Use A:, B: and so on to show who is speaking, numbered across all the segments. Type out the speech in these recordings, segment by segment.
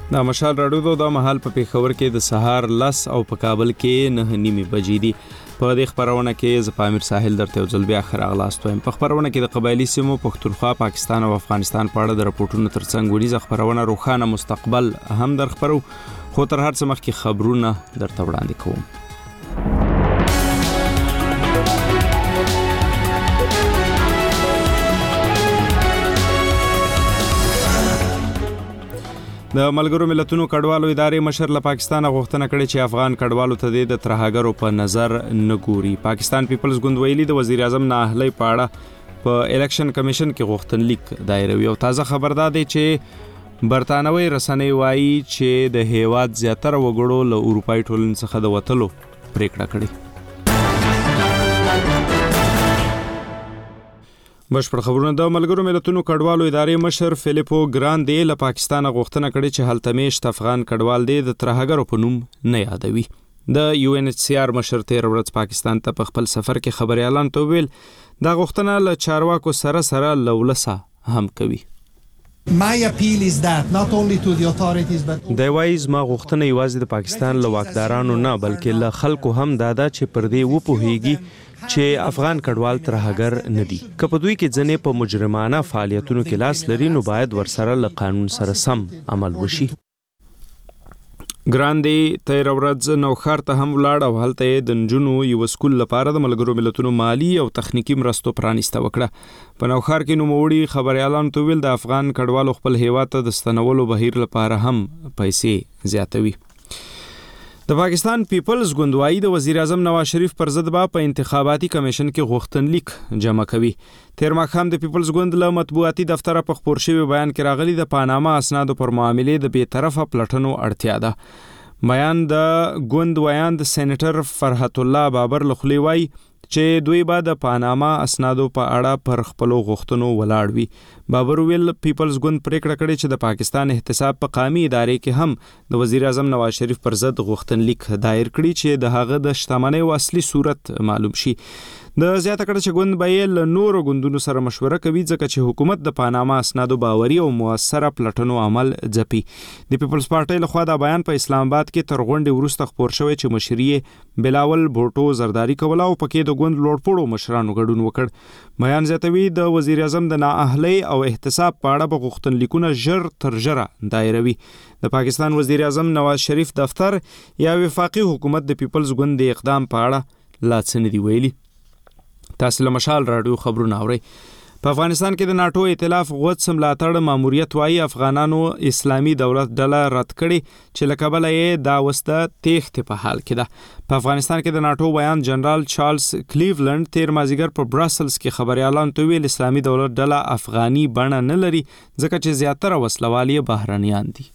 A: دا مشال راډیو د مهال په پیښور کې د سهار 10 او په کابل کې 9:30 بجې دي. په دې خبرونه کې ز پامیر ساحل درته ځل بیا خراغلاست وایم. په خبرونه کې د قبایلی سیمو پښتونخوا، پاکستان او افغانستان په اړه د راپورټونو ترڅنګ وريځ خبرونه روښانه مستقبل هم در خبرو، خو تر هر څه مخکې خبرونه درته وړاندې کوم. د ملګرو ملتونو کډوالو ادارې مشر له پاکستان غوښتنه کړې چې افغان کډوالو ته د ترهګرو په نظر نه ګوري. پاکستان پیپلز ګوند ویلي د وزیر اعظم نااهلۍ په اړه په الیکشن کمیشن کې غوښتنلیک دایروي. او تازه خبر دا دی چې برتانوي رسنۍ وایي چې د هیواد زیاتره وګړو له اروپایي ټولنې څخه د وتلو پریکړه کړې. بشپړ خبرونه. د ملګرو ملتونو کډوالو ادارې مشر فلیپو ګراندي له پاکستان غوښتنه کړې چې هلته میشت افغان کډوال د ترهګرو په نوم نه یادوي. د UNHCR مشر تیر ورځ پاکستان ته په خپل سفر کې خبري اعلان ویل دا غوښتنه له چارواکو سره لولسه هم کوي.
B: My appeal is that not only to the authorities but
A: د وایز ما غوښتنه یوازې د پاکستان له واکدارانو نه بلکې له خلکو هم دادا چې پر دې وپوهیږي چې افغان کډوال ترهګر نه دي. که په دوی کې ځنې په مجرمانه فعالیتونو کې لاس لري نو باید ورسره له قانون سره سم عمل وشي. ګراندي تیر ورځ نوښار ته هم ولاړ او هلته د نجونو یو سکول لپاره د ملګرو ملتونو مالی او تخنیکی مرستو پرانیسته وکړه. په نوښار کې نوموړي خبري اعلان ویل د افغان کډوالو خپل هیواد ته د ستنولو بهیر لپاره هم پیسې زیاتوي. د پاکستان پیپلز ګوند وايي د وزیر اعظم نواز شریف پر ضد په انتخاباتي کمیشن کې غوښتنلیک جمع کوي. تیر ماښام د پیپلز ګوند له مطبوعاتي دفتر په خبر شوی بیان کې راغلي د پاناما اسنادو پر معاملې د بی‌طرفه پلټنو اړتیا ده. بیان د ګوند ویان د سېنیټر فرحت الله بابر لخوا وایي چې دوی به د پاناما اسنادو په اړه پر خپل غوښتنو ولاړ وي. بابر ویل پیپلز ګوند پریکړه کړې چې د پاکستان احتساب په قومي ادارې کې هم د وزیر اعظم نواز شریف پر ضد غوښتنلیک دایر کړي چې د هغه د شتمنۍ او اصلي صورت معلوم شي. د زیاته کړه چې ګوند به له نورو ګوندونو سره مشوره کوي ځکه چې حکومت د پاناما اسنادو باوري او موثره پلټنو عمل ځپي. د پیپلز پارټۍ لخوا دا بیان په اسلام آباد کې تر غونډې وروسته خبر شوی چې مشري بلاول بوټو زرداری کوله او پکې د ګوند لوړپوړو مشرانو ګډون وکړ. بیان زیاتوي د وزیر اعظم د نااهلۍ او احتساب په اړه به غوښتنلیکونه ژر تر ژره دایروي. د پاکستان وزیر اعظم نواز شریف دفتر یا وفاقي حکومت د پیپلز ګوند د اقدام په اړه لا څه نه دی ویلي. تاسو له مشال راډیو خبرونه اورئ. په افغانستان کې د ناتو ائتلاف غوڅ ملاتړ ماموریت وايي افغانانو اسلامي دولت ډله رد کړي چې له کبله یې دا وسته تېښتې په حال کې ده. په افغانستان کې د ناتو بیان جنرال چارلز کلیولند تیر مازیګر په براسلز کې خبري اعلان ویل اسلامي دولت ډله افغاني بڼه نه لري ځکه چې زیاتره وسلوال یې بهرنیان دي.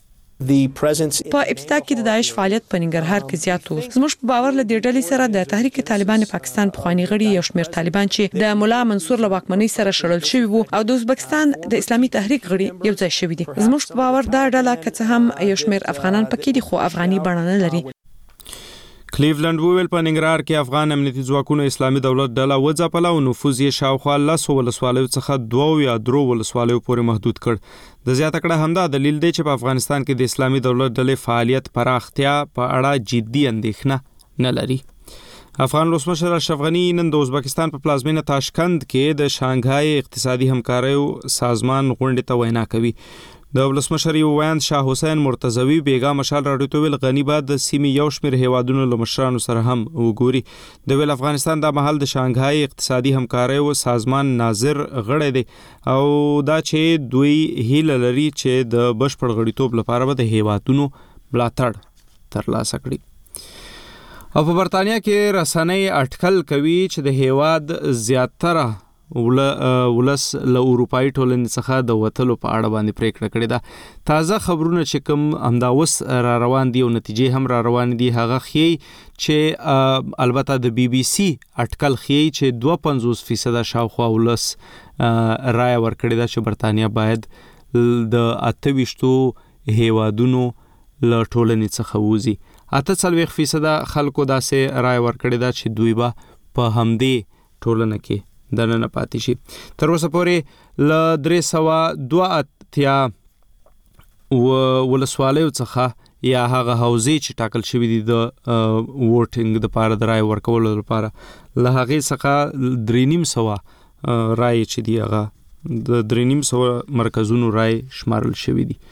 C: په ابتدا کې د داعش فعالیت په ننګرهار کې زیات و. زموږ په باور له دې ډلې سره د تحریک طالبان پاکستان پخوانی غړي یو شمېر طالبان چې د مولا منصور له واکمنۍ سره شړل شوی وو او د ازبکستان د اسلامي تحریک غړي یو ځای شوی دي. زموږ په باور دا ډله که څه هم یو شمېر افغانان پکې دي خو افغاني بڼه نه لري.
A: کلیولند وویل په ننګرهار کې افغان امنیتي ځواکونو اسلامي دولت ډله وځپله او نفوذ یې شاوخوا 10 ولسوالیو څخه 2 یا 3 ولسوالیو پورې محدود کړ. د زیاته کړه همدا دلیل دی چې په افغانستان کې د اسلامي دولت ډلې فعالیت پراختیا په اړه جدي اندېښنه نه لري. افغان ولسمشر اشرف غني نن د ازبکستان په پلازمینه تاشکند کې د شانګهای اقتصادي همکاریو سازمان غونډې ته وینا کوي. د ولسمشر یو ویاند شاه حسین مرتضوی بیګا مشال راډیو ته ویل غنی بعد د سیمې یو شمېر هیوادونو له مشرانو سره هم وګوري. د ویل افغانستان د محل د شانګهای اقتصادي همکاریو سازمان ناظر غړی دی او دا چې دوی هیله لري چې د بشپړ غړیتوب لپاره به د هیوادونو ملاتړ ترلاسه کړي. او په برتانیا کې رسنۍ اټکل کوي چې د هیواد زیاتره ولس له اروپایي ټولنې څخه د وتلو په اړه باندې پریکړه کړې ده. تازه خبرونه چې کوم همدا اوس را روان دي او نتیجې هم را روان دي هغه ښیي چې البته د BBC اټکل ښیي چې 52% شاوخوا ولس رایه ورکړې ده چې برتانیا باید د 28 هیوادونو له ټولنې څخه ووځي. 48% خلکو داسې رایه ورکړې ده چې دوی به په همدې ټولنه کې دننه پاتې شي. تر اوسه پورې ل 382 ولسوالیو څخه یا هغه حوزې چې ټاکل شوی دي د ووټینګ د لپاره د رای ورکولو لپاره له هغې څخه 3.5 رای چې دی هغه د 3.5 مرکزونو رای شمارل شوی دي.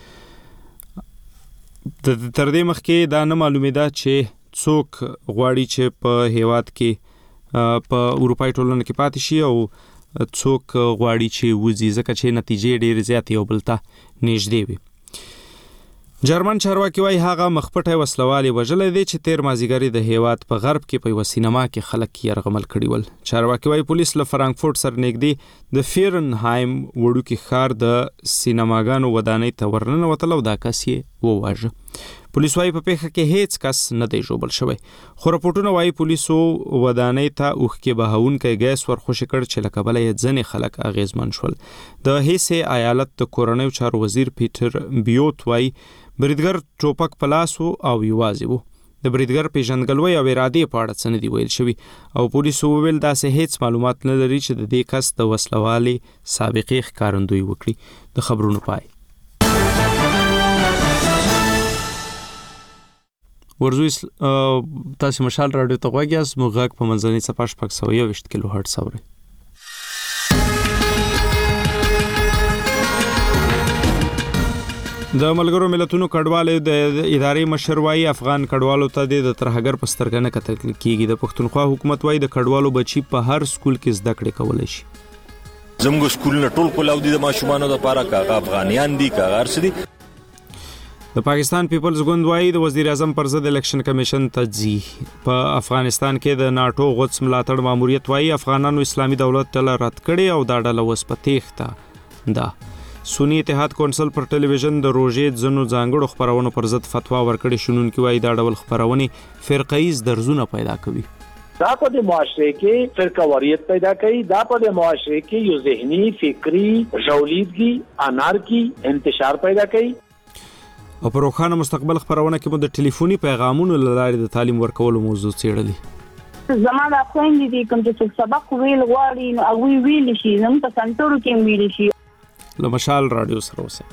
A: د تر دې مخکې دا نه معلومېده چې څوک غواړي چې په هیواد کې په اروپای ټولنه کې پاتې شي او څوک غواړي چې وځي، ځکه چې نتیجې ډېرې زیاتې یو بل ته نږدې وي. جرمن چارواکي وايي هغه مخپټه وسلوالي وژلې دي چې تیر مازیګری د هیواد په غرب کې په یو سینما کې خلک یرغمل کړي ول. چارواکي وايي پولیس له فرانکفورت سره نږدې د فیرنهایم وړوکی ښار د سینماګانو ودانۍ ته ورننوتل او دا کس یې وواژه. پولیس وايي په پیښه کې هیڅ کس نه دی ژوبل شوی، خو راپورټونه وايي پولیسو ودانۍ ته اوښکې بهونکی ګیس ورخوشي کړ چې له کبله یې ځینې خلک اغیزمن شول. د هیسې ایالت د کورنیو چارو وزیر پیټر بیوت وايي بریدګر ټوپک په لاس و او یوازې و. د بریدګر پیژندګلوۍ او ارادې په اړه څه نه دي ویل شوي او پولیسو وویل داسې هیڅ معلومات نه لري چې د دې کس د وسلوالي سابقې ښکارندویي وکړي. د خبرونو پای. ورزوی تاسو مشال رادیو ته غوږی یاست. موږ غږ په منځنۍ څپه 621 کیلو هرتز اورئ. د ملګرو ملتونو کډوالو د ادارې مشر وايي افغان کډوالو ته د ترهګر په سترګه نه کتل کیږي. د پښتونخوا حکومت وايي د کډوالو بچي په هر سکول کې زده کړې کولای شي.
D: زموږ سکول نه ټول کولاو دي د ماشومانو لپاره کاغه افغانیان دي کاغه ارسدي.
A: د پاکستان پیپلز ګوند وايي د وزیر اعظم پر ضد الیکشن کمیشن تجزی. په افغانستان کې د ناتو غوڅ ملاتړ ماموریت وايي افغانانو اسلامي دولت ډله رد کړي او دا ډله اوس په تېښته ده. سنی اتحاد کونسل پر ټلویزیون د روژې ځنو ځانګړو خبرونو پر ضد فتوا ورکړې. شنونکي وايي دا ډول خبرونه فرقه‌ایز درزونه پیدا کوي.
E: دا په د معاشره کې فرقواریت پیدا کوي. دا په د معاشره کې یو ذهني فکری ژولیدګي انارکی انتشار پیدا کوي.
A: او پر روښانه مستقبل خبرونه کې مو د ټلیفوني پیغامونو لارې د تعلیم ورکولو موضوع څېړلې.
F: زموږ د خويندې دي کوم چې سبق ویل غواړي نو هغه ویل شي زموږ په سنټرو کې ویل شي.
A: له مشال رادیو سره اوسه.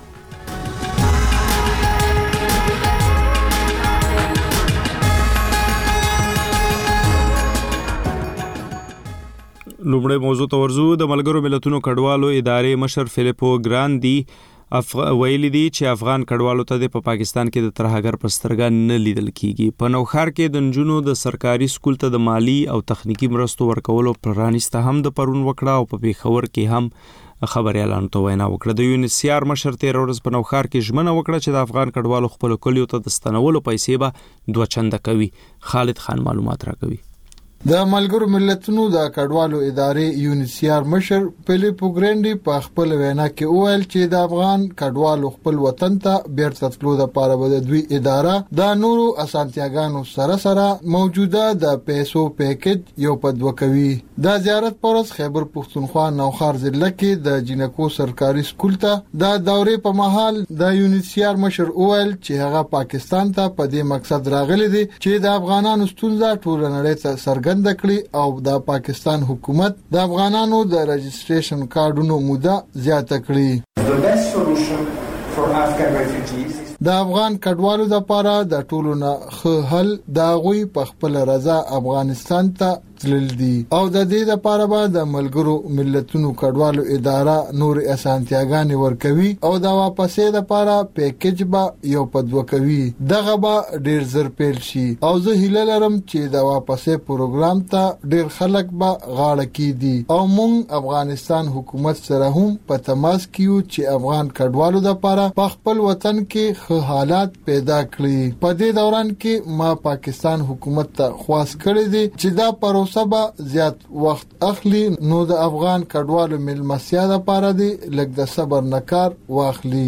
A: لومړی موضوع ته ورځو. د ملګرو ملتونو کډوالو ادارې مشر فلیپو ګراندي ویلي دي چې افغان کډوالو ته په پاکستان کې د ترهګر په سترګه نه لیدل کیږي. په نوښار کې د نجونو د سرکاري سکول ته د مالی او تخنیکی مرستو ورکولو پرانیسته هم د پرون وکړه او په پیښور کې هم خبري اعلان ته وینا وکړه. د یونیسیار مشر تیر ورځ په نوښار کې ژمنه وکړه چې د افغان کډوالو خپل کلیو ته د ستنولو پیسې به 2 چنده کوي. خالد خان معلومات راکوي.
G: د ملګرو ملتونو د کډوالو ادارې یونیسیار مشر فلیپو ګرانډي په خپل وینا کې وویل چې د افغان کډوالو خپل وطن ته بیرته تلو لپاره د دوی اداره د نورو اسانتیاګانو سره موجوده د پیسو پیکیج یو پدو کوي. د زیارت پرس خیبر پښتونخوا نوښار ضلع کې د جنکو سرکاري سکول ته د دورې په مهال د یونیسیار مشر وویل چې هغه پاکستان ته په دې مقصد راغلي دي چې د افغانانو ستونزه ټول نړۍ ته څرګنده کړي او د پاکستان حکومت د افغانانو د رجسټریشن کارډونو موده زیاته کړي. د افغان کډوالو لپاره د ټولو نه ښه حل د غوي په خپل رضا افغانستان ته تلل دي او د دې لپاره به د ملګرو ملتونو کډوالو اداره نور اسانتیاګانې ورکوي او د واپسې لپاره پیکیج به یو پدو کوي. دغه به ډیر زر پیل شي او زه هیله لرم چې د واپسې پروګرام ته ډیر خلک به غاړه کیدي او مونږ افغانستان حکومت سره هم په تماس کیو چې افغان کډوالو لپاره په خپل وطن کې حالات پیدا کړی. په دې دوران کې ما پاکستان حکومت ته خواست کړی دی چې دا پروسه به زیات وخت اخلي نو د افغان کډوالو ملمسیا لپاره دی لږ د صبر نکار واخلي.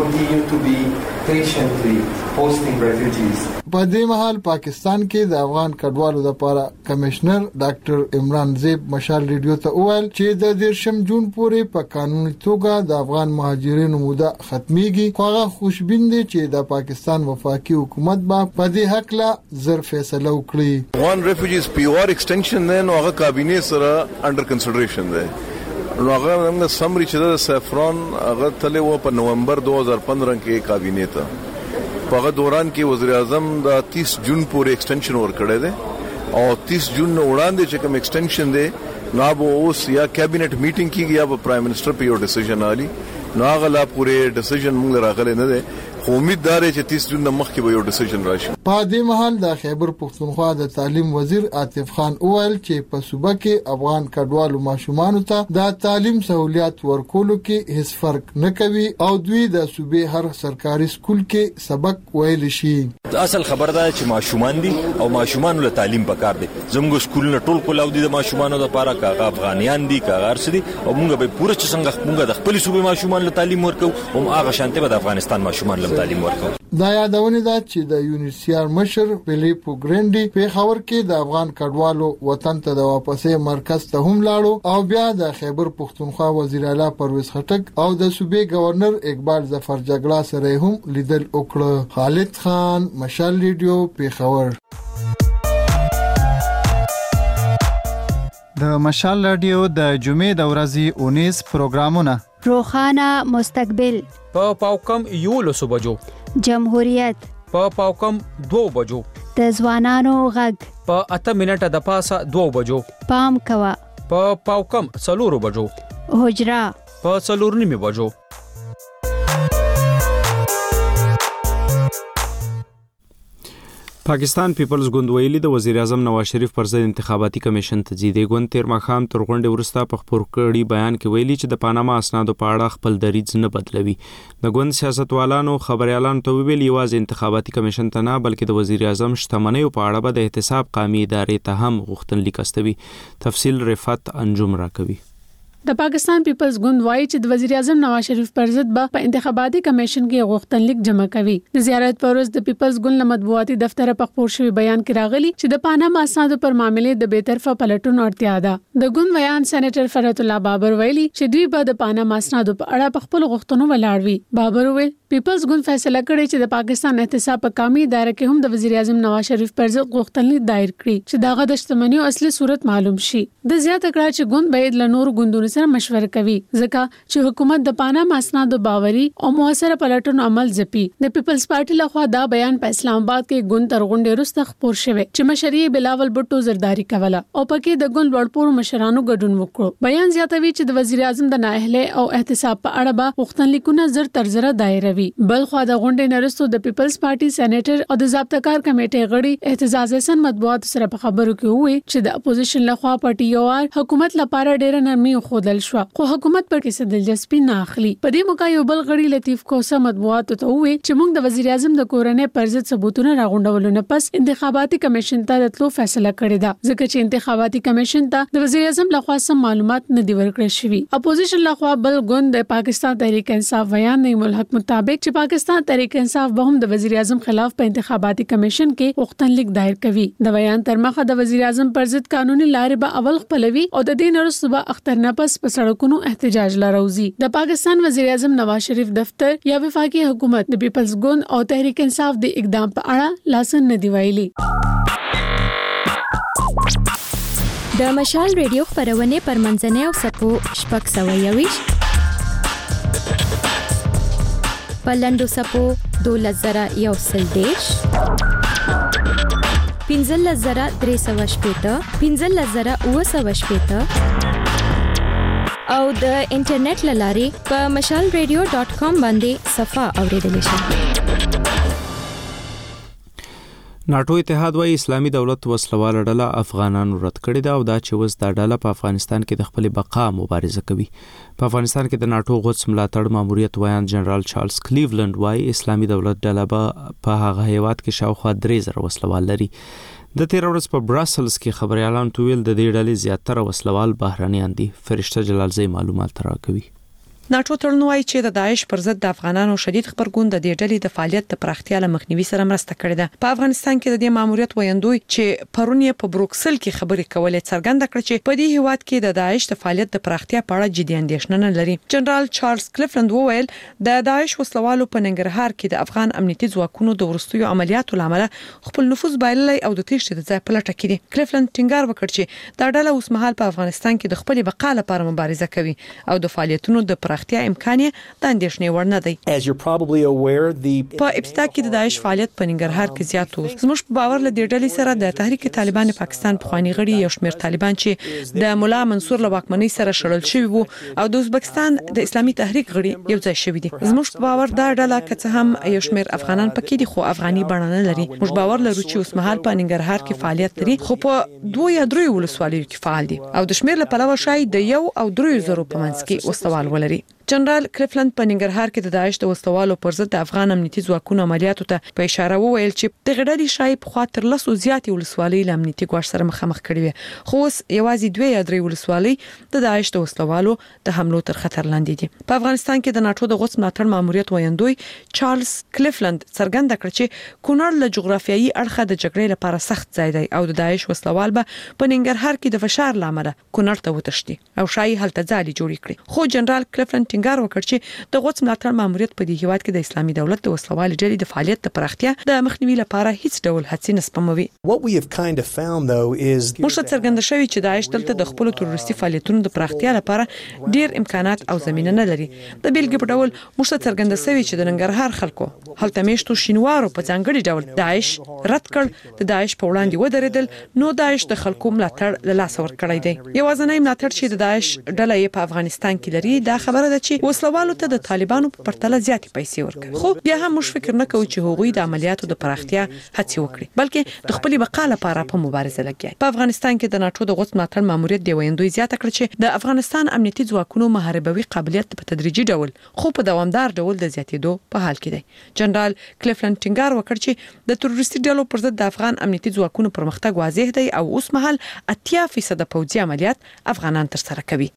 G: په دې مهال پاکستان کې د افغان کډوالو لپاره کمشنر ډاکټر عمران زیب مشال ریډیو ته وویل چې د 10 جون پورې په قانوني توګه د افغان مهاجرینو موده ختميږي. خو هغه خوشبین دي چې د پاکستان وفاقي حکومت به په دې حق لا زر فیصله وکړي.
H: افغان ریفیوجیز پی او آر ایکسټنشن نه نو هغه کابینه سره انډر کنسیډریشن ده نو هغه موږ سمري چې د سفران هغه تل و په نومبر 2015 کې کابینه ته په هغه دوران کې وزیر اعظم د 30 جون پورې ایکسټنشن ورکړی دی او 30 جون وړاندې چې کوم ایکسټنشن دی نو به اوس یا کابینټ میټینګ کیږي یا په پرایم منسٹر په یو ډیسیژن علي نو هغه لا پورې ډیسیژن موږ راغلی نه دی خو امیدوار چې 30 جون مخکې به یو ډیسیژن راشي.
G: په دې مهال د خیبر پښتونخوا د تعلیم وزیر عاطف خان وویل چې په صوبه کې افغان کډوالو ماشومان ته د تعلیم سہولیات ورکولو کې هیڅ فرق نه کوي او دوی د صوبې هر سرکاري سکول کې سبق ویل شي.
D: اصل خبر ده چې ماشومان دي او ماشومان له تعلیم پکار دي. زموږ سکول نه ټول کولاو دي د ماشومانو لپاره کاغه افغانیان دي کاغه ارسدي او موږ به پوره چې څنګه موږ د خپل صوبې ماشومان له تعلیم ورکو او هغه شانته به د افغانستان ماشومان له تعلیم ورکو.
G: دا یادونه ده چې د یونیسیار مشر فلیپو ګرینډي په خبر کې د افغان کډوالو وطن ته د واپسې مرکز ته هم لاړو او بیا د خیبر پښتونخوا وزیر اعلی پرویز خټک او د صوبې گورنر اقبال ظفر جګړه سره هم لیدل وکړه. خالد خان، مشال ریډیو، پیښور.
I: د مشال رادیو د جمعې د ورځې 19 پروګرامونه:
J: روخانه مستقبل
K: په پاوکم 11 بجو،
J: جمهوریت
K: په پاوکم 2 بجو،
J: د ځوانانو غږ
K: په 8 منټه د پاسه 2 بجو،
J: پام کوا
K: په پاوکم 4 بجو،
J: حجرا
K: په 4:30 بجو.
A: پاکستان پیپلز ګوند ویلي د وزیر اعظم نواز شریف پر ضد انتخاباتي کمیشن ته ځي. د ګوند تیر ماښام تر غونډې وروسته په خپور کړي بیان کې ویلي چې د پاناما اسنادو په اړه خپل دریځ نه بدلوي. د ګوند سیاستوالانو خبريالانو ته ویلي یوازې انتخاباتي کمیشن ته نه بلکې د وزیر اعظم شتمنیو په اړه به د احتساب قومي ادارې ته هم غوښتنلیک استوي. تفصیل رفعت انجم راکوي.
L: د پاکستان پیپلز ګوند وايي چې د وزیر اعظم نواز شریف پر ضد به په انتخاباتي کمیشن کې غوښتنلیک جمع کوي. د زیارت پر ورځ د پیپلز ګوند مطبوعاتي دفتر په خپور شوی بیان کې راغلي چې د پاناما اسنادو پر معاملې د بیطرفه پلټونو اړتیا ده. د ګوند بیان سېنیټر فرات الله بابر ویلي چې دوی به د پاناما اسنادو په اړه په خپل غوښتنو ولاړ وي. بابر ویل پیپلز ګوند فیصله کړې چې د پاکستان احتساب په قومي ادارې کې هم د وزیر اعظم نواز شریف پر ضد غوښتنلیک دایر کړي چې دغه د شتمنیو اصلي صورت معلوم شي. د زیاته کړه چې ګوند باید له نورو ګوندونو سره مشوره کوي ځکه چې حکومت د پاناما اسنادو باوري او موثر پلټونو عمل ځپي. د پیپلز پارټي لخوا دا بیان په اسلام آباد کې ګوند تر غونډې وروسته خپور شوی چې مشري بلاول بټو زرداری کوله او پکې د ګوند لوړپوړو مشرانو ګډون وکړو. بیان زیاتوي چې د وزیر اعظم د نااهلۍ او احتساب په اړه به غوښتنلیکونه زر تر زر دایروي. بل خو د غونډې نرستو د پیپلز پارټي سېنیټر او د ضابطه کار کمیټې غړي اعتزاز حسن مطبوعات سره په خبرو کې وویل چې د اپوزیشن لخوا پټیوار حکومت لپاره ډېر نرمي خودل شو خو حکومت پر کې دلچسپي نه اخلي. په دې موقع یو بل غړي لطیف کوسه مطبوعات ته وویل چې موږ د وزیر اعظم د کورنۍ پر ضد ثبوتونه راغونډولو نه پس انتخاباتي کمیشن ته راتلو فیصله کړې ده ځکه چې انتخاباتي کمیشن ته د وزیر اعظم لخوا سم معلومات نه دی ورکړل شوی. اپوزیشن لخوا بل ګوند د پاکستان تحریک انصاف بیان نعیم الحق مطابق چې پاکستان تحریک انصاف به هم د وزیر اعظم خلاف په انتخاباتي کمیشن کې غوښتنلیک دایر کوي. د بیان تر مخه د وزیر اعظم پر ضد قانوني لارې به اول خپلوي او د دې وروسته به اختر نه پس په سړکونو احتجاج لروزي. د پاکستان وزیر اعظم نواز شریف دفتر یا وفاقي حکومت د پیپلز ګوند او تحریک انصاف د اقدام په اړه لاسن نه دی ویلي.
J: د مشال ریډیو خبرونه پر منځنۍ او سپو شپږ سوه یویش پلندو سپو 2110 15,380 15,980 او د انټرنیټ لارې په mashalradio.com باندې صفه اوریدل شي.
A: ناتو اتحاد وايي اسلامي دولت وسلواله ډله افغانانو رد کړې ده او دا چې وس دا ډله په افغانستان کې د خپل بقا مبارزه کوي. په افغانستان کې د ناتو غوڅ ملاتړ ماموریت وایان جنرال چارلز کلیولند وايي اسلامي دولت ډله په هغه هیواد کې شاوخوا 3,000 وسلوال لري. د تیر ورځ په براسلز کې خبريالان تویل د دې ډلې زیاتره وسلوال بهرانيان دي. فرشته جلالزی معلومات راکوي.
C: ناتو تړون وايي چې د داعش پر ضد د افغانانو شدید خبرګون د دې ډلې د فعالیت د پراختیا لمخنیوي سره مرسته کړې ده. په افغانستان کې د دې ماموریت ویندوی چې پرون یې په بروکسل کې خبرې کولې څرګنده کړ چې په دې هیواد کې د داعش د فعالیت د پراختیا په اړه جدي اندېښنه نه لري. جنرال چارلز کلیفلند وویل د داعش وسلوالو په ننګرهار کې د افغان امنیتي ځواکونو د ورستیو عملیاتو لامل خپل نفوذ بایللی او د تیښتې د ځای په لټه کې دي. کلیفلند ټینګار وکړ چې دا ډله اوس مهال په افغانستان کې د خپل بقا لپاره مبارزه کوي او د فعالیتونو د پراختیا امکان یې د اندېښنې وړ نه دی. په ابتدا کې د داعش فعالیت په ننګرهار کې زیات و. زموږ په باور له دې ډلې سره د تحریک طالبان پاکستان پخوانی غړي یو شمېر طالبان چې د مولا منصور له واکمنۍ سره شړل شوی وو او د ازبکستان د اسلامي تحریک غړي یو ځای شوی دي. زموږ په باور دا ډله که هم یو شمېر افغانان پکې دي خو افغاني بڼه نه لري. موږ باور لرو چې اوس مهال په ننګرهار کې فعالیت لري خو په 2 یا 3 ولسوالیو کې فعال دي او د شمېر له پلوه شاید د 1 او 3 زرو په منځ کې وسوال ولري. جنرال کلیفلند په ننګرهار کې د داعش د وسوالو پر ضد د افغان امنیتي ځواکونو عملیاتو ته په اشاره وویل چې د غډړې شای په خاطر لاسو زیاتې ولسوالۍ له امنیتي ګواښ سره مخامخ کړي وي خو اوس یوازې 2 یا 3 ولسوالۍ د داعش د وسوالو د حملو تر خطر لاندې دي. په افغانستان کې د ناتو د غوڅ ملاتړ ماموریت ویندوی چارلز کلیفلند څرګنده کړ چې کونړ له جغرافیایي اړخه د جګړې لپاره سخت ځای دی او د داعش وسوال به په ننګرهار کې د فشار لامل کونړ ته وتښتي او شای هلته ځالي جوړ کړي. خو جنرال کلیفلند ټینګار وکړ چې د غوڅ ملاتړ ماموریت په دې هیواد کې د اسلامي دولت د وسلوال ډلې د فعالیت د پراختیا د مخنیوي لپاره هیڅ ډول هڅې نه سپموي. موږ څرګنده شوی چې داعش دلته د خپل تروریستي فعالیتونو د پراختیا لپاره ډیر امکانات او زمينه نه لري. د بیلګې په ډول موږ څرګنده شوی چې د ننګرهار خلکو هلته میشتو شینوارو په ځانګړي ډول داعش رد کړ. د داعش په وړاندې ودرېدل نو داعش د خلکو ملاتړ له لاس ور کړی دی. یوازینی ملاتړ چې د داعش ډله په افغانستان کې لري دا خبره ده چې وسلوالو ته د طالبانو په پرتله زیاتې پیسې ورکوي. خو بیا هم موږ فکر نه کوو چې هغوی د عملیاتو د پراختیا هڅې وکړي بلکې د خپل بقا لپاره په مبارزه لګي. په افغانستان کې د ناتو د غوڅ ملاتړ ماموریت دی ویندوی زیاته کړ چې د افغانستان امنیتي ځواکونو محاربوي قابلیت په تدریجي ډول خو په دوامدار ډول د زیاتېدو په حال کې دی. جنرال کلیفلند ټینګار وکړ چې د تروریستي ډلو پر ضد د افغان امنیتي ځواکونو پرمختګ واضح دی او اوس مهال 80% پوځي عملیات افغانان تر سره کوي.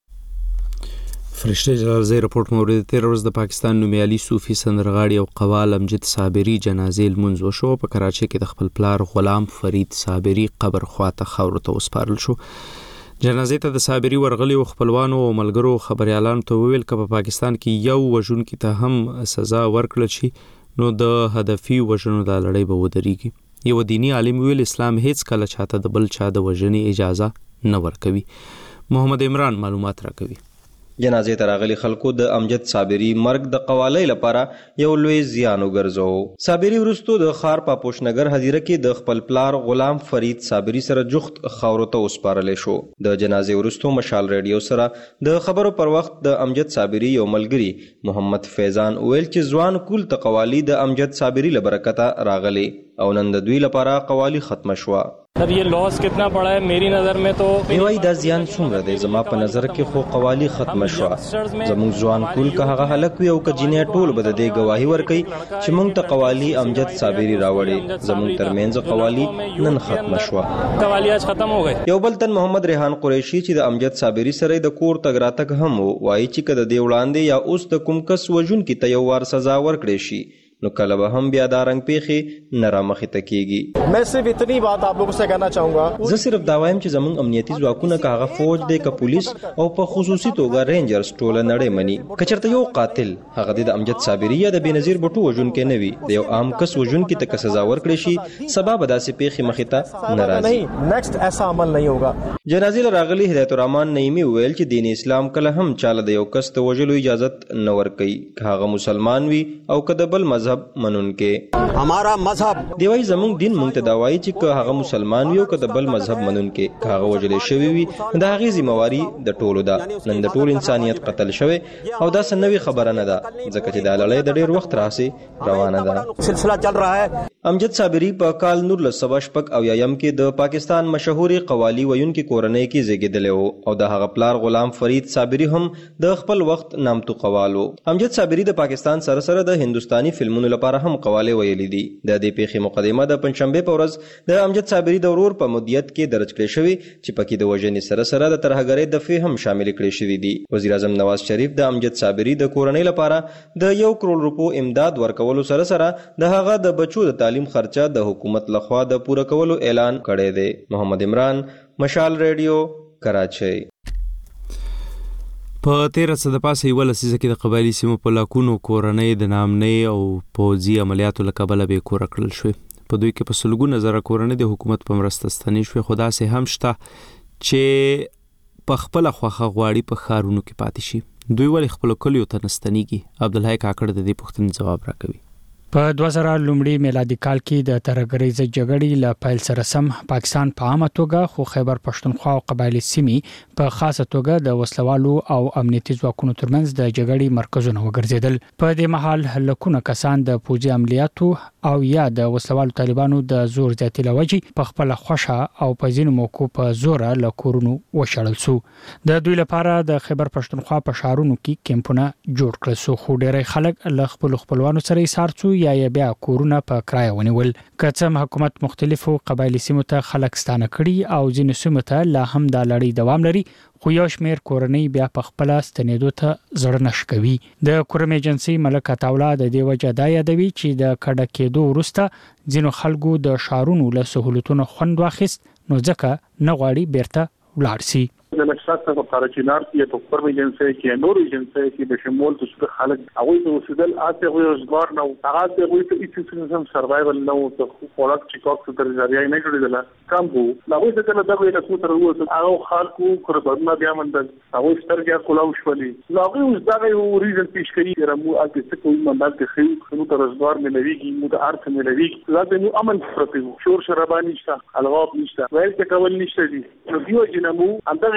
A: فرشته جلالزی رپورټ مورید 13 ورځ د پاکستان نومیالي صوفي سندرغاړي او قوال امجد صابری جنازې لمونځ وشو. په کراچۍ کې د خپل پلار غلام فرید صابری قبر خواته خاورو ته وسپارل شو. جنازې ته د صابری ورغلي او خپلوانو او ملګرو خبريالانو ته وویل چې په پاکستان کې یو وژونکي ته هم سزا ورکړل شي نو د هدفي وژنو د لړۍ به ودرېږي. یو دینی عالم ویل اسلام هیڅ کله چاته د بل چا د وژنې اجازه نه ورکوي. محمد عمران معلومات راکوي.
M: جنازې ته راغلي خلکو د امجد صابری مرګ د قوالۍ لپاره یو لوی زیان وګرځاو. صابری وروسته د ښار په پوشنګر هدیره کې د خپل پلار غلام فرید صابری سره جخت خاورو ته وسپارل شو. د جنازې وروسته مشال ریډیو سره د خبرو پر وخت د امجد صابری یو ملګری محمد فیضان ویل چې ځوان کول ته قوالی د امجد صابری لبرکته راغلي او نن د دوی لپاره قوالی ختم شوه.
N: Sir ये loss कितना पड़ा है मेरी नज़र में तो
M: وای دا زیان څومره دی زما په نظر کې خو قوالی ختم شو. زموږ ځوان کول که هغه هلک وي او که جینې ټول به د دې گواهی ورکوي چې موږ ته قوالی امجد صابری راوړي. زموږ ترمنځ قوالی نن ختم شو.
N: قوالی اج ختم हो गई.
M: یو بل تن محمد ریحان قریشی چې د امجد صابری سره د کور تګ راتګ هم وایي چې کده دی وړاندې یا اوس د کوم کس وژون کې ته یو وار سزا ورکړي شي نو کله به هم بیا دا رنګ پیخي نه رامخې ته کیږي.
O: मैं सिर्फ इतनी बात आप लोगों से कहना चाहूंगा
M: زه صرف دا وایم چې زموږ امنیتي ځواکونه که هغه فوج دی که پولیس او په خصوصي توګه رینجرز ټوله نړۍ مني که چېرته یو قاتل هغه د امجد صابری یا د بېنظیر بټو وژونکی نه وي د یو عام کس وژونکي ته که سزا ورکړي شي سبا به داسې پیښې مخې ته نه راځي.
O: नेक्स्ट ऐसा अमल नहीं होगा.
M: جنازې له راغلي هدایت الرحمن نعیمي ویل چې دین اسلام کله هم چاله د یو کس ته وژلو اجازت نه ورکوي که هغه مسلمان وي او که د بل مذهب منونکی.
O: हमारा मजहब
M: دی وایي زموږ دین موږ ته دا وایي چې که هغه مسلمان وي او که د بل مذهب منونکی که هغه وژلی شوی وي د هغې ذمهواري د ټولو ده. نن د ټول انسانیت قتل شوی او دا څه نوې خبره نه ده ځکه چې دا لړۍ د ډېر وخت راهیسې روانه ده.
O: سلسله چل رहा है.
M: امجد صابری په کال 1900 او یایم کې د پاکستان مشهوري قوالی ویونکي کورنۍ کې زیږیدلی و او د هغه پلار غلام فرید صابری هم د خپل وخت نامتو قوالو. امجد صابری د پاکستان سره سره د هندستاني فلمونو لپاره هم قوالی ویلي دي. د دې پیښې مقدمه د پنځشنبه په ورځ د امجد صابری د ورور په مدیریت کې درج کړې شوې چې پکې د وژنې سره سره د ترهګرۍ دفعې هم شامل کړې شوې دي. وزیر اعظم نواز شریف د امجد صابری د کورنۍ لپاره د 1 کروڑ روپو امداد ورکولو سره سره د هغه د بچو د تعلیم خرچه د حکومت لخوا د پوره کولو اعلان کړی دی. محمد عمران، مشال ریډیو، کراچۍ.
A: په 13 د پاسه یو لسیزه کې د قبایلی سیمو په لاکونو کورنۍ د نامنۍ او پوځي عملیاتو له کبله به کور کړل شوې. په دوی کې په سلګونه زره کورنۍ د حکومت په مرسته ستنې شوې، خو داسې هم شته چې په خپله خوښه غواړي په ښارونو کې پاتې شي. دوی ولې خپلو کلیو ته نه ستنېږي؟ عبدالحی کاکړ د دې پوښتنې ځواب راکوي.
P: په 2000 لومړي میلادي کال کې د ترهګرۍ ضد جګړې له پیل سره سم پاکستان په عامه توګه خو خیبر پښتونخوا او قبایلی سیمې په خاصه توګه د وسلوالو او امنیتي ځواکونو ترمنځ د جګړې مرکزونه وګرځیدل. په دې مهال لکونه کسان د پوځي عملیاتو او یا د وسلوالو طالبانو د زور زیاتي لوجې په خپل خوښه او په ځینو موکو په زور له کورونو وشړل سو. د دوی لپاره د خیبر پښتونخوا په شهرونو کې کیمپونه جوړ کړل سو، خو ډېری خلک له خپلوانو سره ایثار سو یا بیا کورونه په کرایه ونیول. که څه حکومت مختلفو قبایلی سیمو ته خلک ستانه کړي او ځینو سیمو ته لا هم د لړۍ دوام لري، خو یو شمېر کورنۍ بیا په خپل ستنېدو ته زړه نشي کوي. د کورم ایجنسي ملک عطاوله د دې وجه دا یادوي چې د کډه کېدو وروسته ځینو خلکو د شهرونو له سهولتونو خوند واخیست، نو ځکه نه غواړي بیرته ولاړ شي.
Q: د لښکر په کارچینار کې په کورم ایجنسي کې نور ایجنسي کې به شمول د خلک هغه د وسیدل اته روزګار نه هغه د وې ته هیڅ څه سروایول نه او ته خوراک چې کوڅه تر ځای نه جوړیدل کم وو هغه څه کله دغه له کوتر وو هغه خلکو قربانه بیا مندل هغه سترګیا کولاو شولې هغه اوس دغه ریزن پیش کړي رمو اته څه کوم مندل کې خو نو تر روزګار ملويږي مو د ارث ملويږي لازم نو امن پرته شور شرابانی نشته الغاب نشته ویل څه کول نشته دي نو دیو جنمو اندغه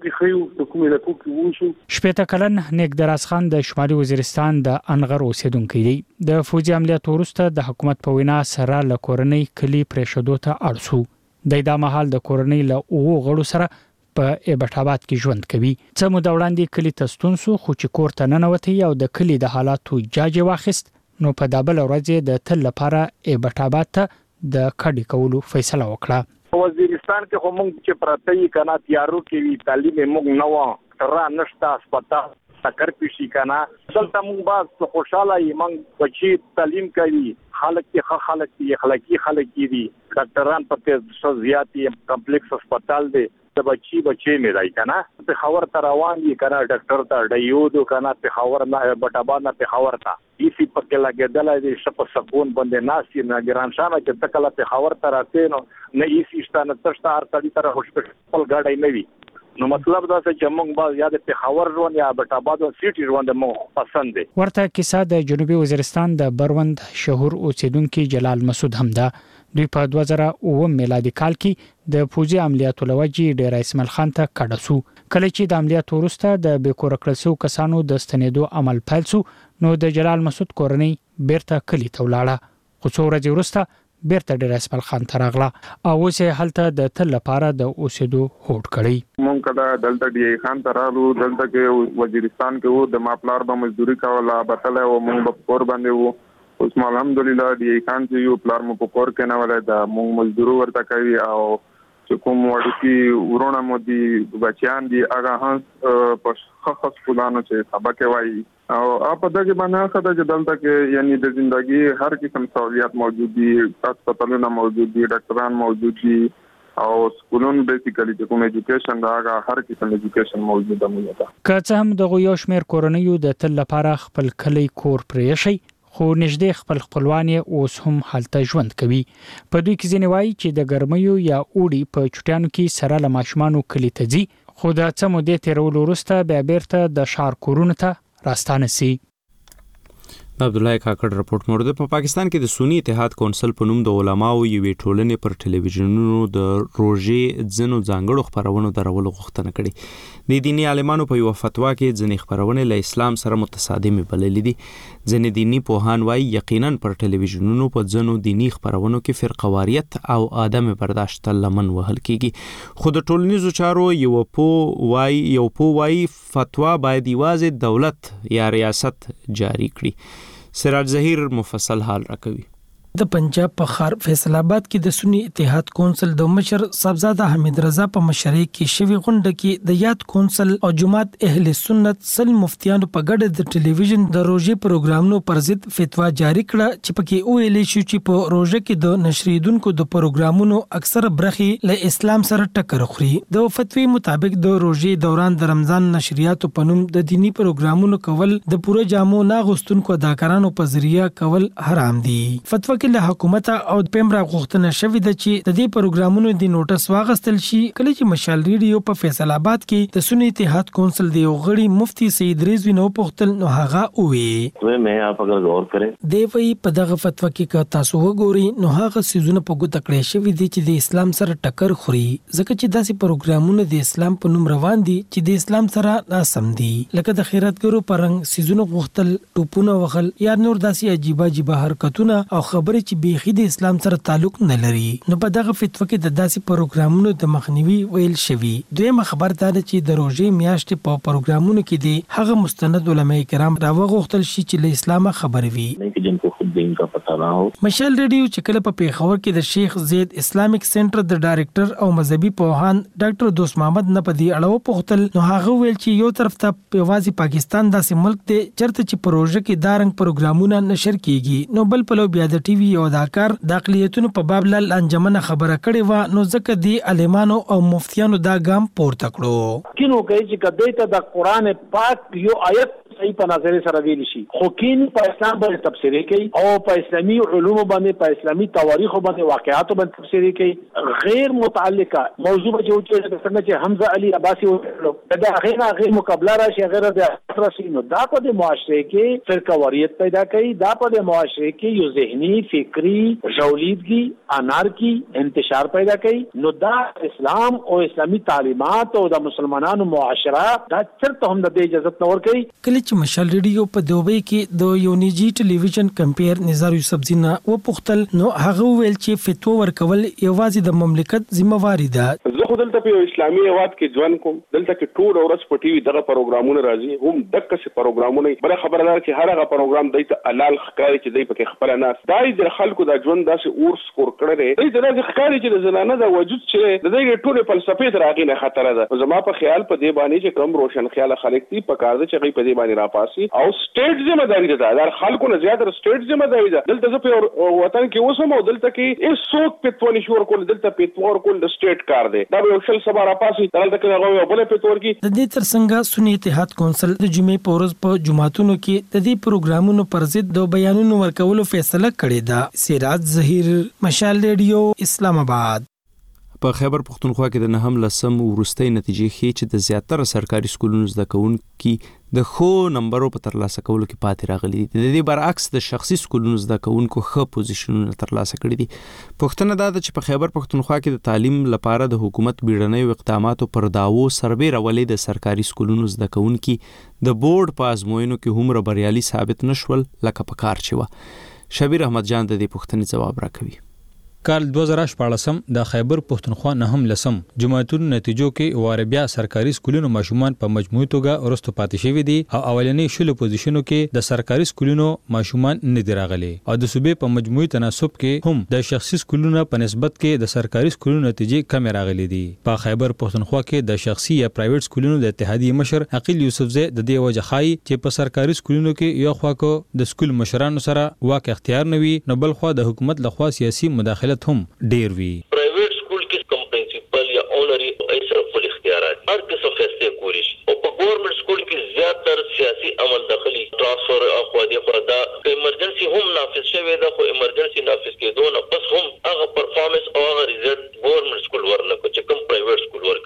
P: شپېته کلن نیک دراز خان د شمالي وزیرستان د انغر اوسیدونکی دی. د فوجي عملیاتو وروسته د حکومت په وینا سره له کورنۍ کلی پرېښودو ته اړ سو. د مهال د کورنۍ له 9 غړو سره په ایبټ آباد کې ژوند کوي. څه موده وړاندې کلی ته ستون سو، خو چې کور ته ننوتی او د کلی د حالاتو جاج واخیست، نو په دابل ورځ د تل لپاره ایبټ آباد ته د کډې کولو فیصله وکړه.
E: وزیرستان کې هم چې پراتې کنا تیارو کې وی تعلیم موږ نو تر نشتا هسپتال تکر پیشي کنا دلته موږ باز خوشاله یې بچی تعلیم کوي خلک کې خلک کې اخلاقی دي ډاکټران په زیاتی کمپلیکس هسپتال دی د بچی مې راي کنا په خبر تر روان دي کنا ډاکټر ته ډیودو کنا په خبر نه بټابا نه په خبر تا ایسی په کې لګیدل دي شپ سکون باندې ناسي نه ګران شانه چې تکله په خبر تر راته نه ایسی ستانه تشته هر تړي تر هسپتال غاډي نه وي. نو مطلب دا چې موږ باز یاد په خبر روان یا بټاباد سیټي روان د مو پسند دي.
P: ورته کیسه د جنوبي وزیرستان د بروند شهور اوسیدونکو جلال مسعود هم ده. دوی په 2009 میلادي کال کې د فوجي عملیاتو لوجې ډیر اسماعیل خان ته کډه سو. کله چې د عملیاتو وروسته د بیکور کړل سو کسانو د ستنېدو عمل پیل سو، نو د جلال مسعود کورنۍ بیرته کلی ته ولاړه. خو څو ورځې وروسته بیرته ډیر اسماعیل خان ته راغله او اوس یې هلته د تل لپاره د اوسېدو هوډ کړی.
R: مونږ کله دلته ډی خان ته رالو، دلته کې وزیرستان کې وو د ماپلار به مزدوري کوله بتله او مونږ په کور باندې وو. اوس الحمدلله ډی خان چې یو پلار مو په کور کې نه ولای دا مونږ مزدوري ورته کوي او چې کوم وړي ورونه مو دي بچیان دي هغه هم په خاص فلانو چې سبق وایي او په دغه باندې خدای چې دلته کې یعنی د ژوندۍ هر قسم سہولیات موجود دي، هسپتالونه موجود دي، ډاکټران موجود دي او سکولونه بیسیکلی چې کوم ایجوکیشن دا هر قسم ایجوکیشن موجود ده.
P: که څه هم د یو شمېر کورنیو د تل لپاره خپل کلی کور پرې شي، خو نږدې خپلوان یې اوس هم هلته ژوند کوي. په دوی کې ځینې وایي چې د ګرمیو یا اوړي په چټیانو کې سره له ماشومانو کلی ته ځي، خو د څه مودې تیرولو وروسته بیا بیرته د ښار کورونو ته راستانه سي.
A: عبد الله کاکړ رپورټ مورد. په پاکستان کې د سنی اتحاد کونسل په نوم د علماو یوې ټولنې پر ټلویزیونونو د روژې ځینو ځانګړو خبرونو درولو غوښتنه کړې. د دیني عالمانو په یو فتوا کې ځینې خبرونه له اسلام سره متصادمې بللې دي. ځینې دینی پوهان وایي یقینا پر ټلویزیونونو په ځینو دینی خبرونو کې فرقواریت او عدم برداشت لمن وهل کیږي. خو د ټولنیزو چارو یو پو وایي فتوا باید یوازې دولت یا ریاست جاری کړي. سراج ظهیر مفصل حال راکوي.
S: د پنجاب په ښار فیصل آباد کې د سنی اتحاد کونسل د مشر صاحبزاده حمید رضا په مشرۍ کې شوی غونډه کې د یاد کونسل او جماعت اهل سنت سل مفتیانو په ګډه د ټلویزیون د روژې پروګرامونو پر ضد فتوا جاری کړه چې پکې ویل شو چې په روژه کې د نشریدونکو د پروګرامونو اکثره برخې له اسلام سره ټکر خوري. د فتوی مطابق د روژې دوران د رمضان نشریاتو په نوم د دینی پروګرامونو کول د پوره جامو ناغوستونکو اداکارانو په ذریعہ کول حرام دي. فتوا له حکومت او د پیمرا غوښتنه شوې ده چې د دې پروګرامونو د نوټس واغستل شي. کله چې مشال ریډیو په فیصل آباد کې د سنی اتحاد کونسل د یو غړي مفتی سید رضوی نو پختل نو هغه وې
T: میں آپ اگر غور کریں
S: دی وی په دغه فتوا کې که تاسو وګورئ نو هغه سيزونه په ګوته کړی شوی دي چې د اسلام سره ټکر خوري ځکه چې داسې پروګرامونه د اسلام په نوم روان دي چې د اسلام سره ناسم دي لکه د خیراتګرو پرنګ سيزونه غوښتل ټوپونه وغل یا نور داسې عجیب حرکتونه او خبرې چې بیخي د اسلام سره تعلق نه لري. نو په دغه فتوا کې د داسې پروګرامونو د مخنیوي ویل شوی. دویمه خبر دا ده چې د روژې میاشتې په پروګرامونو کې دي هغه مستند علماء کرام راوغوښتل شي چې له اسلامه خبر وي. مشال ریډیو چې کله په پیښور کې د شیخ زید اسلامیک سنټر د ډایریکټر او مذهبي پوهان ډاکټر دوست محمد نه په دې اړه پوښتل نو هغه ویل چې یو طرف ته یوازې پاکستان داسې ملک دی چرته چې پروژه کې دارنګ پروګرامونه نشر کیږي نو بل په بیا د ټي وي او اداکار د اقلیتونو په باب ل انجمنه خبره کړې و نو ځکه دی عالمانو او مفتیانو دا ګام پورته کړو.
U: کینو کوي چې کدی ته د قران پاک یو آیت صحیح په نظر سره ویل شي خو کین په اسلام باندې تفسیر کوي او په اسلامي علوم باندې په اسلامي تواریخ باندې واقعات باندې تفسیر کوي غیر متعلقه موضوع چې څنګه چې حمزه علي عباسي دا غیر مقابله راشي غیر د راشي نو دا په د معاشره کې فرقواریت پیدا کوي. دا په د معاشره کې یو ذهني فکری ژولیدګي انارکی انتشار پیدا کوي. نو دا اسلام او اسلامي تعلیمات او د مسلمانانو معاشره دا چرته هم د اجازه نور کوي.
S: چې مشال ریډیو په دوبۍ کې د یو نجی ټلویزیون کمپیر نزار یوسف زینا و پختل نو هغه ویل چې فتوا ورکول یوازې د مملکت ذمہواری ده.
V: زه خو دلته په اسلامي هیواد کې ځوان کوم دلته کې ټول ورځ په ټي وي دغه پروګرامونه راځي هم دغه څه پروګرامونه بل خبردار چې هر هغه پروګرام دایته حلال ښکاري چې دای په خپل ناس دای د خلکو د ژوند داسې اور سکور کړی دی دای د ښکاري چې د زنانه د وجود چې د دې ټول فلسفه ترغې نه خطر ده. زما په خیال په دې باندې چې کم روشن خیال خلک دي په کار چې غي په دې باندې راپاسي او سټیټ ذمہ داری ده دا خلکو نه زیات سټیټ ذمہ داری ده. دلته زه په وطن کې اوسم او دلته کې هیڅ څوک پتونی شور کول دلته پتور کول د سټیټ کار دی دا یو شل سبا راپاسي دلته کې هغه بل پتور کې
S: د دې ترڅنګ سنی اتحاد کونسل د جمعې په ورځ په جمعاتونو کې د دې پروګرامونو پر ضد د بیانونو ورکولو فیصله کړې ده. سراج ظهیر مشال ریډیو اسلام آباد.
A: په خیبر پختونخوا کې د نهم لسم ورستۍ نتیجې ښیي چې د زیاتره سرکاري سکولونو زده کوونکي د خو نمبرو په ترلاسه کولو کې پاتې راغلي دي. د دې برعکس د شخصي سکولونو زده کوونکو ښه پوزیشنونه ترلاسه کړي دي. پوښتنه دا ده چې په خیبر پختونخوا کې د تعلیم لپاره د حکومت بیړنیو اقداماتو پر داوو سربېره ولې د سرکاري سکولونو زده کوونکي د بورډ په ازموینو کې هم بریالي ثابت نشول لکه په کار چې وه. شبیر احمد جان د دې پوښتنې ځواب راکوي.
K: کال 2014 د خیبر پختونخوا نهم لسم جمعیتونو نتیجو کې واره بیا سرکاري سکولونو ماشومان په مجموعي توګه ورستو پاتې شوی دي او اولنې شلو پوزیشنو کې د سرکاري سکولونو ماشومان نه دی راغلي او د صوبې په مجموعي تناسب کې هم د شخصي سکولونو په نسبت کې د سرکاري سکولونو نتیجې کم راغلي دي. په خیبر پختونخوا کې د شخصي یا پرایویټ سکولونو د اتحادیې مشر عقیل یوسفزی د دې وجه خای چې په سرکاري سکولونو کې یو خوا کو د سکول مشرانو سره واک اختیار نه وي نو بل خوا د حکومت لخوا سیاسي مداخلت هم ډیر وی.
W: پرایویټ سکول کې کم پرنسپل یا اونري ایسر خپل اختیارات هر قسم فیصله کولی شي او په ګورنمنت سکول کې زیاتره سیاسي عمل داخلي ترانسفر او خو دا ایمرجنسي هم نافذ شوی دا خو ایمرجنسي نافذ کېدو نه پس هم هغه پرفارمنس او هغه ریزلټ ګورنمنت سکول ورنکو چې کوم پرایویټ سکول ورکړي دي.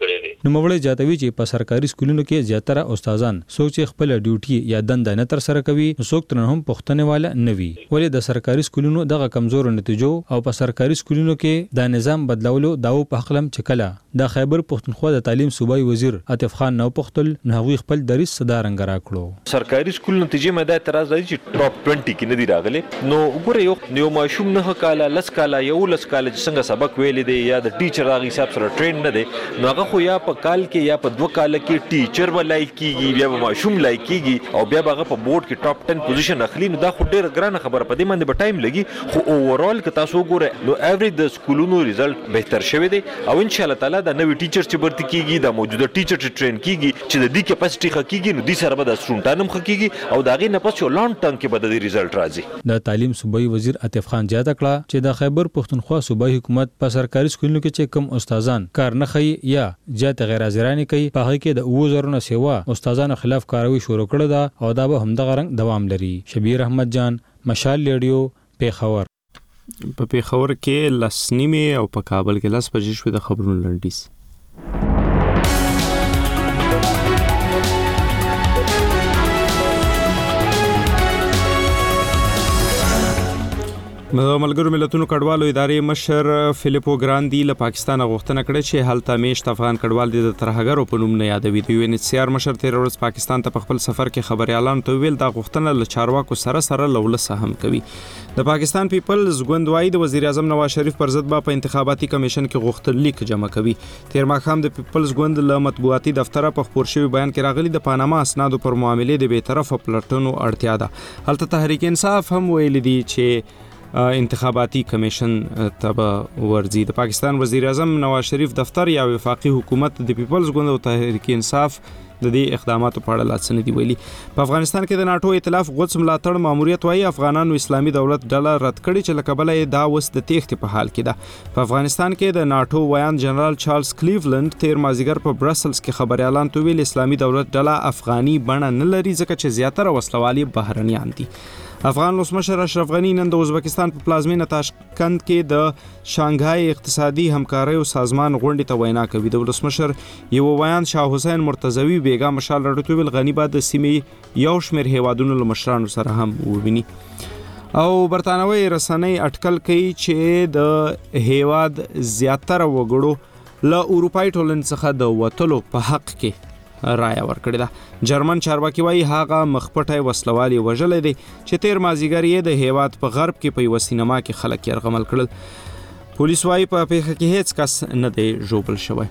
K: نوموړی زیاتوي چې په سرکاري سکولونو کې زیاتره استادان سوچ خپل ډیوټي یا دنده نه تر سره کوي، څوک تر هم پښتنه والا نه وي. ولې د سرکاري سکولونو دغه کمزور نتیجو او په سرکاري سکولونو کې د نظام بدلولو داو په حقلم چکلا د خیبر پښتونخوا د تعلیم صوبایي وزیر عاطف خان نو پختل نهوی خپل دریس صدا رنگ راکړو.
D: سرکاري سکول نتیجې مې د اعتراض دی چې ټاپ 20 کې نه دی راغلي. نو وګوره یو ماشوم نه کاله لس کاله یو لس کاله چې څنګه سبق ویلې دی یا د ټیچر هغه حساب سره ټرین نه دی، نو هغه خو یا په کال کې یا په 2 کال کې ټیچر ولای کیږي یا ماشوم لای کیږي او بیا هغه په بورډ کې ټاپ 10 پوزیشن اخلي. نو دا خو ډېر ګرانه خبره په دې باندې به ټایم لګي، خو اوورال که تاسو وګوره نو ایوریج د سکولونو ریزلټ بهتر شوی دی او ان شاء الله تعالی دا نوې ټیچر چې برتی کیږي دا موجوده ټیچر چې ټرین کیږي چې د دې کیپاسټي خکېږي نو دې سره به د سټوډنټانو خکېږي او دا غي نه پس یو لانګ ټرم کې به د ریزلټ راځي.
K: د تعلیم صوبایي وزیر عاطف خان زیاته کړه چې د خیبر پښتونخوا صوبایي حکومت په سرکاري سکولونو کې چې کم استادان کار نه کوي یا زیات غیر حاضرانه کوي په هغه کې د 2000 نه سیوا استادانو خلاف کاروي شروع کړه دا او دا به همدغه رنګ دوام لري. شبیر احمد جان، مشال ریډیو، پیښور.
A: په پیښور کې لسنیمه او په کابل کې لس بجې شوې د خبرونو لنډیز. ملګرو ملتونو کډوالو ادارې مشر فلیپو ګراندي له پاکستان غوښتنه کړې چې هلته میشت افغان کډوال د ترهګرو په نوم نه یادوي. د UNHCR مشر تیر ورځ پاکستان ته په خپل سفر کې خبريالان ته ویل دا غوښتنه له چارواکو سره لولسه هم کوي. د پاکستان پیپلز ګوند وايي د وزیر اعظم نواز شریف پر ضد په انتخاباتي کمیشن کې غوښتنلیک جمع کوي. تیر ماښام د پیپلز ګوند له مطبوعاتي دفتر په خبر شوی بیان کې راغلي د پاناما اسنادو پر معاملې د بیطرفه پلټنو اړتیا ده. هلته تحریک انصاف هم ویل دي چې انتخاباتي کمیشن ته ورځي. د پاکستان وزیر اعظم نواز شریف دفتر یا وفاقي حکومت د پیپلز ګوند او تحریک انصاف د دې اقداماتو په اړه لاڅ نه دی ویلي. په افغانستان کې د ناتو ائتلاف غوڅ ملاتړ ماموریت وايي افغانانو اسلامي دولت ډله رد کړي چې لکبله دا وس د تېښتې په حال کې ده. په افغانستان کې د ناتو ویان جنرال چارلز کلیولند تیر مازیګر په برسلز کې خبريالان ته ویل اسلامي دولت ډله افغاني بڼه نه لري ځکه چې زیاتره وسلوالي بهرنیان دي. افغان ولسمشر اشرف غنی نن د ازبکستان په پلازمینه تاشکند کې د شانګهای اقتصادي همکارۍ سازمان غونډې ته وینا کوي. د ولسمشر یو ویان شاه حسین مرتضوی بیګا مشال راډیو ویل غنی بعد د سیمې یو شمېر هیوادونو له مشرانو سره هم وویني. او برتانوي رسنۍ اټکل کوي چې د هیواد زیاتره وګړو له اروپای ټولنې څخه د وټلو په حق کې رایه ورکړې ده. جرمن چارواکي وايي هغه مخپټي وسلوالي وژلې دي چې تیر مازیګر یې د هیواد په غرب کې په یو سینما کې خلک يرغمل کړل. پولیس وايي په پیښه کې هیڅ کس نه دی ژوبل شوی.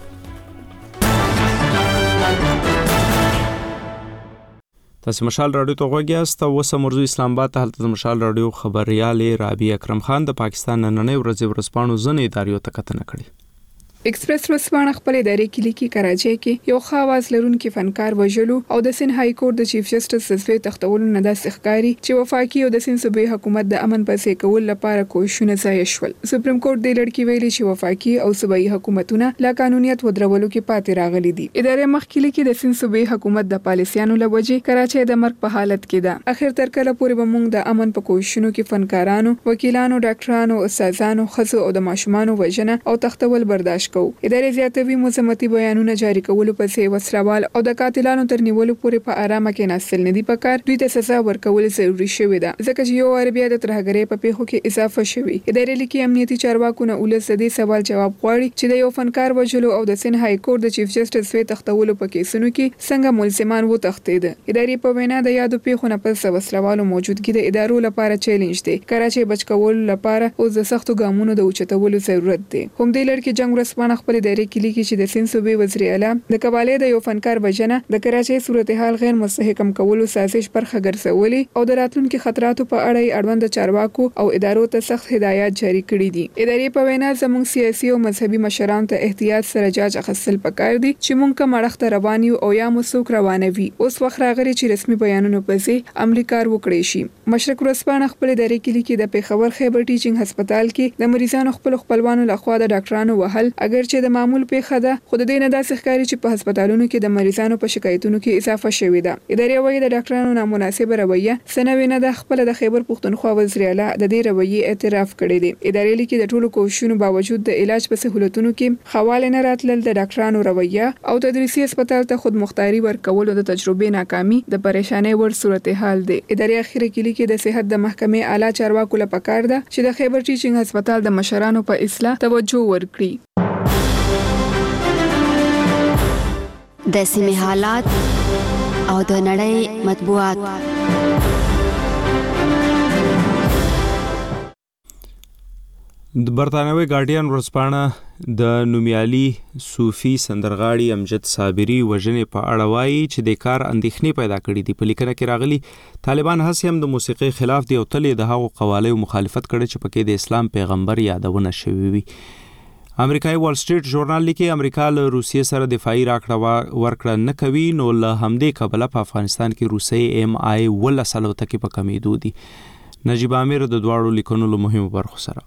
A: تاسو مشال رادیو ته غوږی یاست. اوس مرزو اسلام آباد ته هلته مشال رادیو خبريال رابعه اکرم خان د پاکستان نننۍ ورځې ورځپاڼو ځنې ادارو ته کتنه کړې.
B: ایکسپریس ورځپاڼه خپل ادارې کې لیکي کراچۍ کې یو خاص لرونکي فنکار وژلو او د سند های کورټ د چیف جسټس سزوی تختولو نه د ښکاری چې وفاقي او د سند صوبې حکومت د امن پسې کول لپاره کوښښونه ضایع شول. سپریم کورټ د لړکی ویلي چې وفاقي او صوبایي حکومتونه لا قانونیت ودرولو کې پاتې راغلي دي. ادارې مخکې لیکي د سند صوبې حکومت د پالیسیانو لوجه کراچۍ د مرګ په حالت کې ده. اخر تر کله پورې به موږ د امن په کوښښونو کې فنکارانو، وکیلانو، ډاکټرانو، استادانو، خزو او د ماشومانو وژنه او تختول برداشت کوو. ادارې زیاتوي مزمتي بیانونه جاری کولو پسې وسروال او د قاتلانو تر نیولو پورې په آرامه کې ناستل نه دي پکار. دوی ته سزا ورکول ضروري شوی ده ځکه چې یو عربیا د ترهګرۍ په پیښو کې اضافه شوی. ادارې لیکي امنیتي چارواکو نه ولس د سوال جواب غواړي چې د یو فنکار وژلو او د سند های کورټ د چیف جسټس وی تختولو په کیسونو کې څنګه ملزمان وو تختید. ادارې په وینا د یادو پیښو نه پس وسروالو موجودګي د ادارو لپاره چیلنج دی. کراچۍ بچ کول لپاره او د سختو ګامونو د اوچتولو ضرورت دی. هم د لړکی جنگ ورسپانه خپل ادارې کې لیکي چې د سند صوبې وزیر اعلی د کبالې د یو فنکار وژنه د کراچۍ صورتحال غیر مستحکم کولو سازش برخه ګرځولي او د راتلونکو خطراتو په اړه اړوند چارواکو او ادارو ته سخت هدایات جاری کړي دي. ادارې په وینا زموږ سیاسي او مذهبي مشران ته احتیاط سره جاج اخیستل پکار دي چې موږ کوم اړخ روان یو او یا مسوک روانوي. اوس وخت راغلی چې رسمي بیانونو پسې عملی کار وکړي شي. مشرق ورځپاڼه خپل ادارې کې لیکي د پیښور خیبر ټیچینګ هسپتال کې د مریضانو خپلوانو لخوا د ډاکټرانو وهل اگر چې د معمول پیښه ده خو د دې نه داسې ښکاري چې په هسپتالونو کې د مریضانو په شکایتونو کې اضافه شوې ده. ادارې وايي د ډاکټرانو نامناسبه رویه سنوي نه ده. خپل د خیبر پښتونخوا وزیر اعلی د دې رویې اعتراف کړی دی. ادارې لیکي د ټولو کوښښونو باوجود د علاج په سہولتونو کې حواله نه راتلل د ډاکټرانو رویه او تدریسي هسپتال ته خود مختاري ورکولو د تجربې ناکامي د پریشانۍ ور صورتحال دی. ادارې اخیری کې لیکي د صحت د محکمې اعلی چارواکو لپاره پکار ده چې د خیبر ټیچینګ هسپتال د مشرانو په اصلاح توجه ورکړي.
F: د سیمې حالات او د نړۍ مطبوعات.
A: د برتانوي ګارډین ورځپاڼه د نومیالي صوفي سندرغاړي امجد صابري وژنې په اړه وایي چې د کار اندېښنې پیدا کړې دي. په لیکنه کې راغلي طالبان هڅې هم د موسیقي خلاف دي او تل د هغو قوالیو مخالفت کړي چې پکې د اسلام پیغمبر یادونه شوی وي. امریکایي وال سټریټ ژورنال لیکي امریکا له روسیې سره دفاعي راکړه ورکړه نه کوي نو له همدې کبله په افغانستان کې روسي MI 12 الوتکې په کمیدو دي. نجیب امیر د دواړو لیکونو له مهمو برخو سره.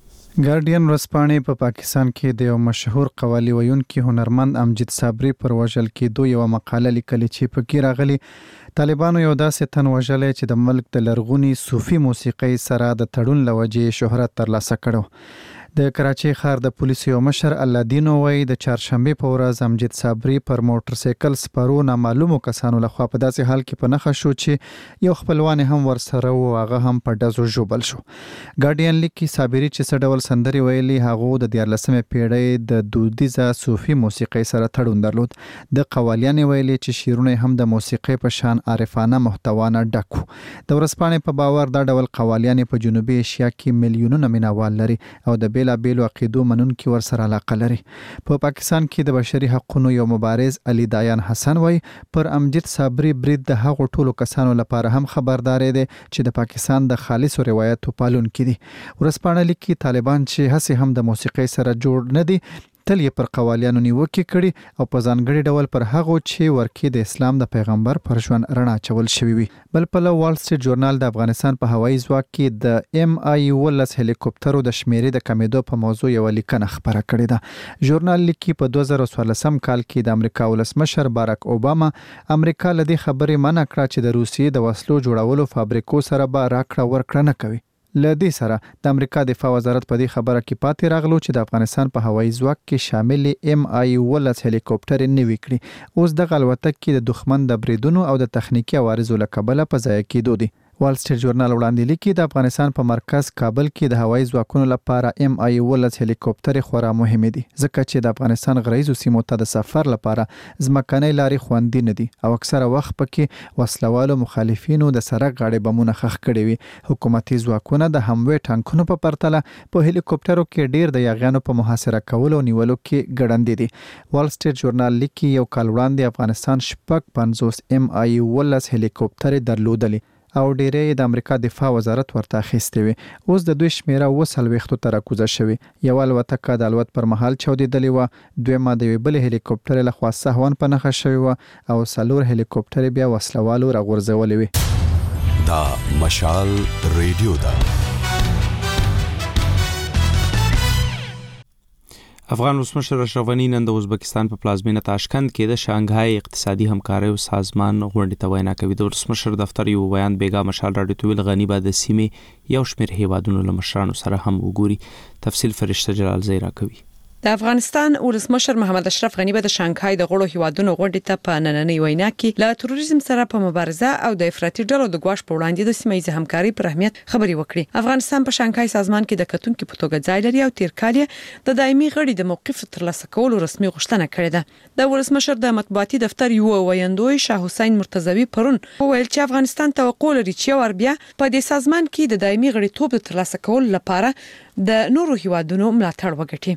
I: ګارډین ورځپاڼې په پاکستان کې د یو مشهور قوالی ویونکي هنرمند امجد صابري پر وژل کېدو یو مقاله لیکلې چې پکې راغلي طالبانو یو داسې تن وژلی چې د ملک د لرغوني صوفي موسیقۍ سره د تړون له وجې شهرت ترلاسه کړو. د کراچۍ ښار د پولیسو یو مشر الادینو وایي د چهارشنبې په ورځ امجد صابري پر موټر سایکل سپارو نامعلومو کسانو لخوا په داسې حال کې په نښه شو چې یو خپلوان هم ورسره و هغه هم په ډزو ژوبل شو. ګارډین لیکي صابري چې څه ډول سندرې ویلي هغه د 14مې پیړۍ د دودیزه صوفي موسیقۍ سره تړون درلود. د قوالیانې ویلي چې شعرونه هم د موسیقۍ په شان عارفانه محتوا نه ډک وو. د ورځپاڼې په باور دا ډول قوالیانې په جنوبي ایشیا کې میلیونونه مینوال لري او د بیلابیلو عقیدو منونکي ورسره علاقه لري. په پاکستان کې د بشري حقوقو یو مبارز علي دایان حسن وایي پر امجد صابري برید د هغو ټولو کسانو لپاره هم خبرداري دی چې د پاکستان د خالصو روایتو پالونکي دي. ورځپاڼه لیکي طالبان چې هڅې هم د موسیقۍ سره جوړ نه دي تل یې پر قوالیانو نیوکې کړي او په ځانګړي ډول پر هغو چې ورکې د اسلام د پیغمبر پر ژوند رڼا چول شوی وي. بل پلو وال سټریټ ژورنال د افغانستان په هوایي ځواک کې د MI 12 هلیکوپټرو د شمیرې د کمیدو په موضوع یو لیکنه خبره کړې ده. ژورنال لیکي په 2014 کال کې د امریکا ولسمشر باراک اوباما امریکا له دې خبرې منع کړه چې د روسیې د وسلو جوړولو فابریکو سره به راکړه ورکړه نه کوي. له دې سره د امریکا دفاع وزارت په دې خبره کې پاتې راغلو چې د افغانستان په هوایي ځواک کې شامل MI 12 هلیکوپټر نوي کړي. اوس د الوتکې د دښمن د بریدونو او د تخنیکی عوارضو له کبله په ځای کېدو دي. وال سټریټ ژورنال وړاندې لیکي د افغانستان په مرکز کابل کې د هوایي ځواکونو لپاره MI 12 هلیکوپټر خورا مهم دي ځکه چې د افغانستان غرایزو سیمو ته د سفر لپاره ځمکنۍ لارې خوندي نه دي او اکثره وخت پکې وسلوالو مخالفینو د سړک غاړې بمونه خښ کړي وي. حکومتي ځواکونه د هموي ټانکونو په پرتله په هلیکوپټرو کې ډیر د یاغیانو په محاصره کولو نیولو کې ګړندې دي. وال سټریټ ژورنال لیکي یو کال وړاندې افغانستان 50 MI 12 هلیکوپټر درلودلي او ډیرې د امریکا دفاع وزارت ورته اخیستې وي. اوس د دوی شمیره 40 ته راکوزه شوې. یو الوتکه د الوت پر مهال چاودېدلې و، دویمه د یو بل هلیکوپټر له خوا سهوان په نښه شوی و او 4 هلیکوپټر بیا وسلوالو راغورځولې وي.
H: دا مشال ریډیو ده.
A: افغان ولسمشر اشرف غني نن د ازبکستان په پلازمینه تاشکند کې د شانګهای اقتصادي همکارۍ سازمان غونډې ته وینا کوي. د ولسمشر دفتر یو بیان بیګا مشال راډیو ته ویل غني به د سیمې یو شمېر هیوادونو له مشرانو سره هم وګوري. تفصیل فرشته جلال زیرا کوي.
C: د افغانستان ولسمشر محمد اشرف غني به د شانګهای د غړو هیوادونو غونډې ته په نننۍ وینا کې له تروریزم سره په مبارزه او د افراطي ډلو د ګواښ په وړاندې د سیمه ییزه همکارۍ پر اهمیت خبرې وکړي. افغانستان په شانګهای سازمان کې د کتونکو په توګه ځای لري او تیر کال د دایمي غړي د موقف ترلاسه کولو رسمي غوښتنه کړې ده. د ولسمشر د مطبوعاتي دفتر یو ویاندوی شاه حسین مرتضوی پرون وویل چې افغانستان توقع لري چې ور بیا په دې سازمان کې د دایمي غړیتوب د ترلاسه کولو لپاره د نورو هیوادونو ملاتړ وکړي.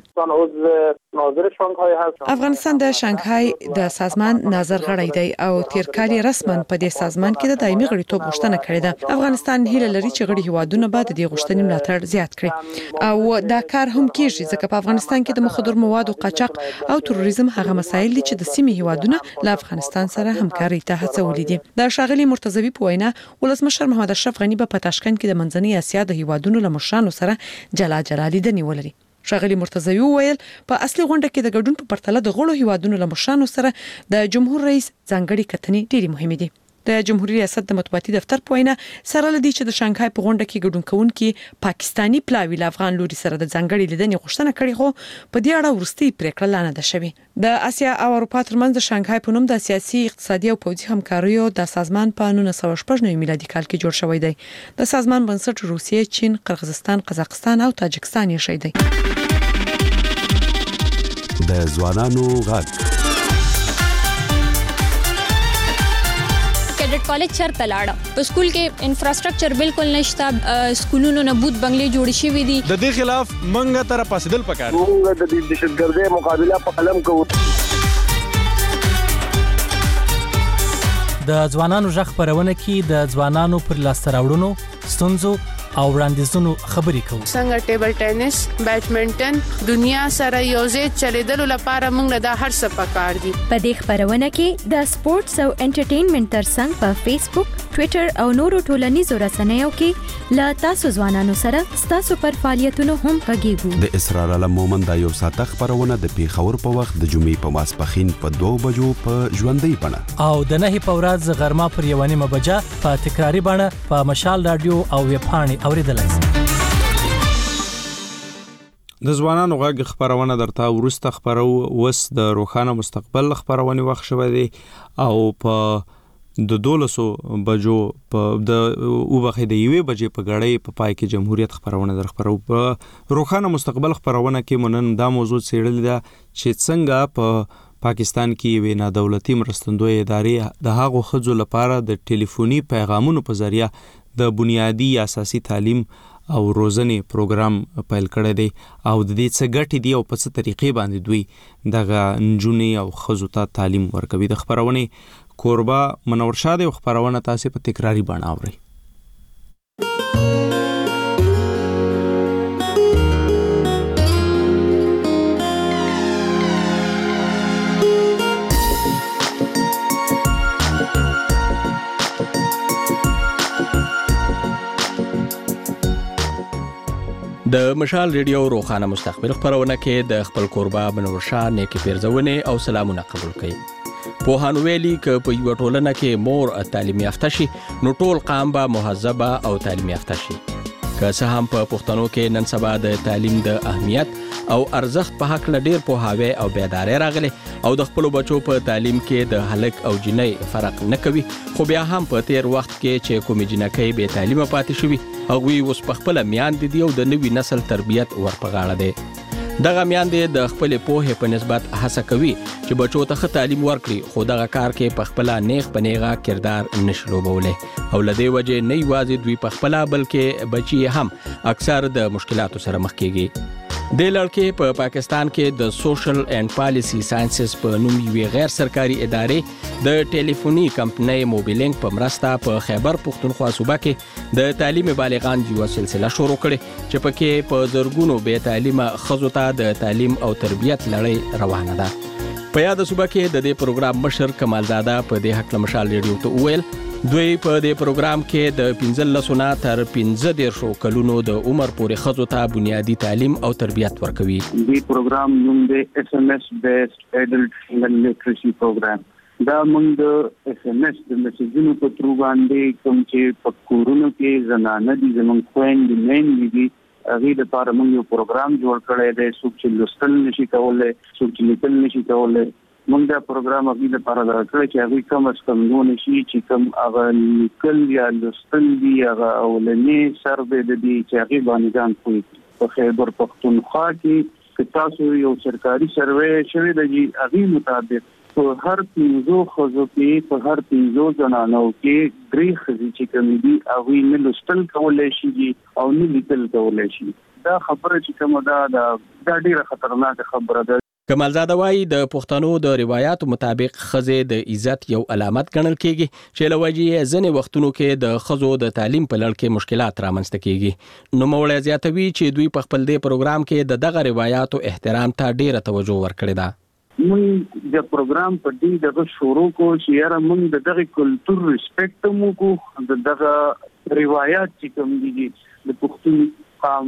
C: افغانستان د شانګهای د سازمان ناظر غړی دی او تیر کال رسما په دې سازمان کې د دایمي غړیتوب غوښتنه کړې ده. افغانستان هیله لري چې غړي هیوادونه به د دې غوښتنې ملاتړ زیات کړي او دا کار هم کیږي ځکه په افغانستان کې د مخدر موادو قاچاق او تروریزم هغه مسایل دي چې د سیمې هیوادونه له افغانستان سره همکاري ته هڅولې دي. د ښاغلي مرتضوی په وینا ولسمشر محمد اشرف غني په تاشکند کې د منځنۍ اسیا د هیوادونو له مشرانو سره جلا لیدنې ولري. ښاغلي مرتضوی وویل په اصلي غونډه کې د ګډون په پرتله د غړو هیوادونو له مشرانو سره د جمهور رئیس ځانګړي کتنې ډېرې مهمې دي. د جمهوریت ریاست د مطبوعاتي دفتر په وینا سره لدی چې د شانګهای په غونډه کې ګډون کوونکي پاکستانی پلاوی له افغان لوري سره د ځانګړي لیدنې غوښتنه کړې خو په دې اړه وروستي پریکړه لانه ده شوې. د آسیا او اروپا ترمنځ د شانګهای په نوم د سیاسي اقتصادي او پوځي همکاریو د سازمان په 1999 میلادي کال کې جوړ شوی دی. د سازمان بنسټ روسیې، چین، قرغیزستان، قزاقستان او تاجکستان یې شوی دی.
H: د ځوانانو غږ
J: کیډټ کالج چرته لاړه په سکول کې انفراستراکچر بالکل نشته، سکولونو نه بوت بنگلې جوړ شوې دي.
G: د دې خلاف منګه تر پاسدل پکار
E: موږ د دهشتګردۍ مقابله په قلم کوو.
L: د ځوانانو ژغ خپرونه کې د ځوانانو پر لاسته راوړنو، ستونزو او وړاندیزونو خبرې کوو.
T: څنګه ټیبل ټینس، بیډمنټن دنیا سره یوځای چلیدلو لپاره موږ له هر څه پکار دي.
J: په دې خبرونه کې د سپورتس او انټرټینمنټ ترڅنګ په فیسبوک، ټوئیټر او نورو ټولنیزو رسنیو کې لا تاسو ځوانانو سره تاسو پر فعالیتونو هم غږیږو.
H: د اسرار علم مومند د یو ساعت خبرونه د پیښور په وخت د جمعې په ماسپخین په 2 بجو په ژوندۍ بڼه
L: او د 9 په ورځ غرمه پر 1 بجه په تکراری بڼه په مشال رادیو او ویب پاڼې اوریدلای شئ.
A: د ځوانانو غږ خبرونه درته ورسته خبرو وس د روښانه مستقبل خبرونه وخت شوه دي او په د 12 بجو په د وبخې د 1 بجې په غړې په پای کې جمهوریت خبرونه در خبرو په روښانه مستقبل خبرونه کې مونږ دا موضوع څېړل دا چې څنګه په پاکستان کې وینا دولتي مرستندوی ادارې د هغو خځو لپاره د ټلیفوني پیغامونو په ذریعہ د بنیادی اساسي تعلیم او روزنې پروګرام پیل کړی دی او د دې څه ګټې دي او په څه طریقې باندې دوی دغه نجونې او ښځو ته تعلیم ورکوي. د خبرونې کوربه منور شاه دی او خبرونه تاسو په تکراری بڼه اورئ.
X: د مشال ریډیو روخانه مستقبل خبرونه کې د خپل کوربه منور شاه نیکی پیرزونه او سلامونه قبول کړي. په هانویلی کې په یو ټولنه کې مور تعلیم یافته شي نو ټول قام به مهذبه او تعلیم یافته شي. که څه هم په پښتنو کې نن سبا د تعلیم د اهمیت او ارزښت په حق لډیر په هاوی او بیداری راغلي او د خپل بچو په تعلیم کې د هلک او جنۍ فرق نه کوي، خو بیا هم په تیر وخت کې چې کومې جنکۍ به تعلیم پاتې شوي هغوی اوس په خپل میاندې دي او د نوي نسل تربیت ورپغاړه دي. دغه میاندې د خپل پوهې په نسبت هڅه کوي چې بچو ته ښه تعلیم ورکړي، خو دغه کار کې په خپل نیغ پنیغه کردار نشي لوبولی او لدې وجه نه یوازې دوی په خپل بلکې بچي هم اکثر د مشکلاتو سره مخ کیږي. د لړکې په پاکستان کې د سوشل اینڈ پالیسی ساينسز په نوم یو غیر سرکاري ادارې د ټلیفوني کمپنۍ موبیلینګ په مرسته په خیبر پښتونخوا صوبه کې د تعلیم بالغان یو سلسله شروع کړي چې پکې په زرګونو بې تعلیمه ښځو ته د تعلیم او تربیت لړۍ روانه ده. په یاد صوبه کې د دې پروګرام مشر کمالزاده په دې حق مشال ریډیو ته وویل دوی په دې پروګرام کې د 15 نه تر 15 کلونو د عمر پورې ښځو ته بنیادی تعلیم او تربیت ورکوي.
Y: دې پروګرام نوم دی SMS بیسډ ایډلټ فیمل لیټریسي پروګرام. دا موږ د SMS د میسجونو په تر باندې کوم چې په کورونو کې زنانه دي زموږ خويندې مېندې دي هغه د لپاره موږ یو پروګرام جوړ کړی دی څوک چې لوستل نشي کولای څوک چې لیکل نشي کولای موږ دا پروګرام هغه لپاره درکړی چې هغه کم از کم نو نشي چې کم هغه لیکل یا لوستل دي هغه اولنې سر به د دې چې هغه باندې ځان کوي. په خیبر پښتونخوا کې تاسو یو سرکاري سروې شوی دی هغه مطابق په هر 15 خزو کې په هر 15 جنانو کې 3 خزي چې کوم دي هغه نه لوستل کولای شي او نه لیکل کولای شي. دا خبره چې کومه دا ډیره خطرناکه خبره ده.
X: کمالزاده وایي د پښتنو د روایتو مطابق ښځې د عزت یو علامت ګڼل کېږي چې له وجې ځینې وختونو کې د ښځو د تعلیم په لړ کې مشکلات رامنځته کېږي. نوموړی زیاتوي چې دوی په خپل دې پروګرام کې د دغه روایتو احترام ته ډیره توجه ورکړې ده.
Y: موږ د پروګرام په دې دغه شروع کو چې یاره موږ د دغه کلچر ریسپیکټ مو کو د دغه روایت چې کوم دي د پښتون قام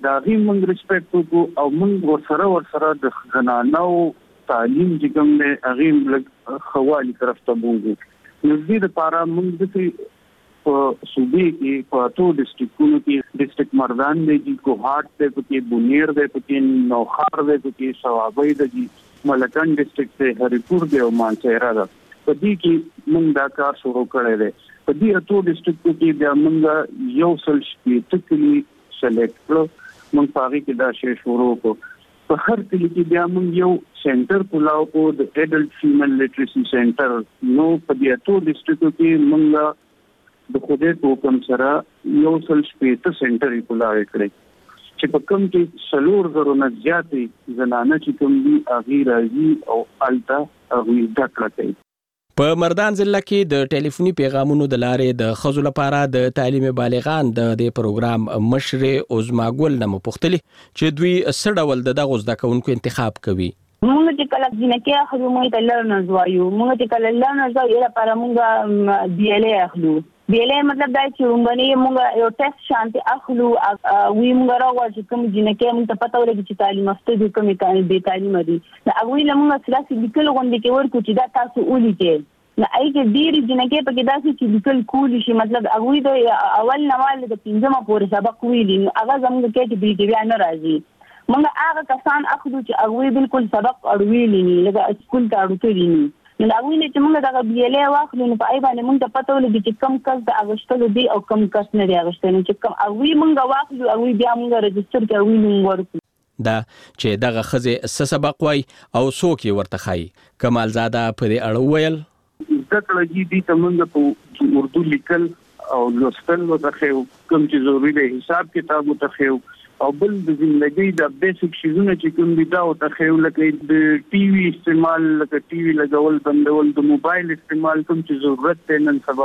Y: دا غي موږ ریسپیکټ وکړو او موږ ورسره د زنانو تعلیم چې کوم دی هغه لږ خوالي طرف ته بوزو. نو دې لپاره موږ د په صوبې کې په ټولو ډسټریکټونو کې ډسټریکټ مردان دی چې کوهاټ دی پکې بونیر دی پکې نوخار دی پکې سوابۍ دی ملکن ډسټریکټ دی هریپور دی او مانچهره ده. په دې کې موږ دا کار شروع کړی دی. په دې ټولو ډسټریکټو کې بیا موږ یو سل شپېته کلي سلیکټ کړو. موږ په هغې کې دا شی شروع کړو. په هر کلي کې بیا موږ یو سنټر کولاو کړو د اډلټ فیمل لیټرسي سنټر. نو په دې ټولو ډسټریکټو کې موږ د خوده حکم سره یو سل شپېته سنټر کولاوي کړی چې په کوم کې سلور زرونه زیاتې زنانه چې کوم دي هغه راځي او الته هغه ډاکټر کوي.
X: په مردان ضلع کې د ټلیفوني پیغامونو د لارې د خزو لپاره د تعلیم بالغان د پروګرام مشر عظماګل نه مپختلی چې دوی څه ډول دغه زده کوونکو انتخاب کوي.
M: موږ چې کله جنکه اخلو موږ ته لرنز وایو. موږ چې کله لرنز وایو لپاره موږ بي ال اي اخلو. بي ال اي مطلب دا چې رومبني موږ یو ټیسټ شانتي اخلو وی موږ راوځي کوم جنکه موږ ته پته ولګي چې تعلیم افته دي کومه تعلیم به تعلیم دي. دا هغه لمغه سلاسي لیکل غونډه کې ورکو چې دا تاسو ولیکئ. نه ایګه ډیر جنکه په کې داسې چې لیکل کولی شي مطلب هغه د اول نوال د پنځمه پورې سبق ویلی هغه زموږ کې چې بیا نه راځي. موږ هغه کسان اخلو چې هغه بالکل سبق اړویلی نه لکه سکول ته اړوتلی نه. نو هغه نه چې موږ دغه بي ال اي واخلو نو په ای باندې موږ ته پته ولګي چې کم کس د اغشتلو دی او کم کس نه دی اغشتنه چې کم هغه موږ واخلو هغه بیا موږ رجستر کوو موږ ورکو.
X: دا چې دغه خزه سبق وای او څوک ورته خای. کمالزاده په دې اړه ویل
Y: زکه دي ته موږ په اردو لیکل او لوستل وتخیو کوم چې ضروري دی حساب کتاب وتخیو او بل د ژوندۍ د بیسیک شیزونه چې کوم دي دا وتخیو لکه د ټي وي استعمال لکه ټي وي لګول بندول د موبایل استعمال کوم چې ضرورت دی نن سبا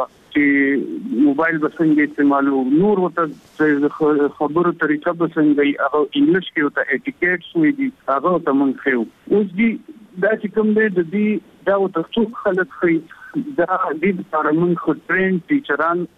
Y: چې موبایل بسنګ استعمالو نور وته خبرو طریقه بسنګي هغه انګلیش کې وته اټیکیټس وي دي هغه ته مونږ خو اوس دي دا چې کوم دی د دې دا وته څوک خلک خي دا د پارلمان خو ټرین ټیچران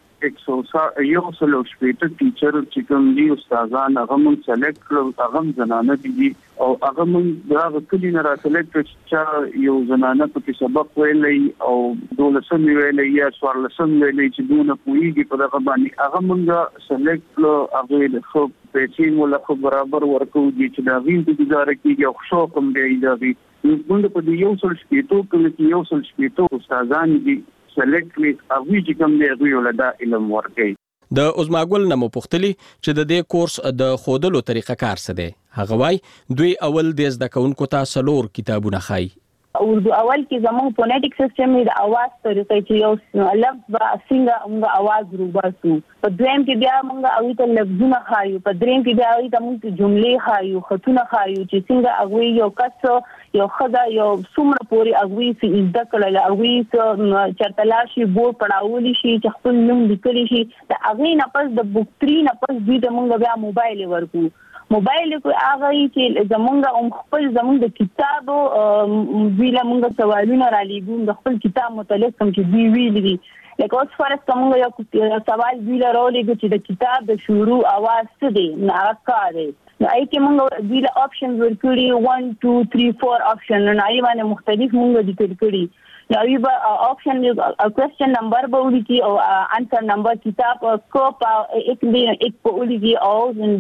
Y: یو سلو شپېته ټیچر چې کوم دي استادان هغه مونږ سلیکټ کړو هغه زنانه دي او هغه مونږ دا کلی نه را سلیکټ چې یو زنانه په سبق ویلې او دولسم ویلې یا څوارلسم ویلې چې دونه پوېږي په دغه باندې هغه مونږ سلیکټ کړو هغه خو پیسې مولا خو برابر ورکو دي چې دا وین د ادارې کې یو شو کوم دی ایجابي موږ په دې یو سل شپېته کې یو سل شپېته استادان دي سلیکټلی هغه چې کوم دی هغه ولدا علم ورکړي.
X: د عظماګل نه مپختلی چې د دې کورس د خودلو طریقه کار څه دی. هغه وای دوی اول د زده کوونکو ته سلور کتابونه خای.
M: اردو اول کې زموږ فونیټیک سیستم د اواز طریقې چې یو لفظ با څنګه موږ اواز روباسو. په دویم کې بیا موږ اوی ته لفظونه خایو. په دریم کې بیا اوی ته موږ جملې خایو خطونه خایو چې څنګه هغه یو کس یو خدا یو څومره پوری هغه سي زده کړل هغه چرتلاشي بورډ پڑھاولی شي چې خپل نوم لیکلی شي دا هغه نه پس د بوک 3 نه پس دوی ته موږ بیا موبایل ورکو. موبایل کو هغه چې زمونږ خپل زمونږ د کتابو ویله موږ سوالونه را لېږو د خپل کتاب متعلق کوم چې دی ویل دي لکه اوس فرض کوم یو سوال ویله راولېږو چې د کتاب د شروع اواز څه دی نه کار دی نو ای کې موږ ویله آپشن ورکړي 1 2 3 4 آپشن نو ای باندې مختلف موږ ذکر کړي نو ای به آپشن کوېسچن نمبر به ولیکي او انسر نمبر کتاب کو په یک په ولیکي او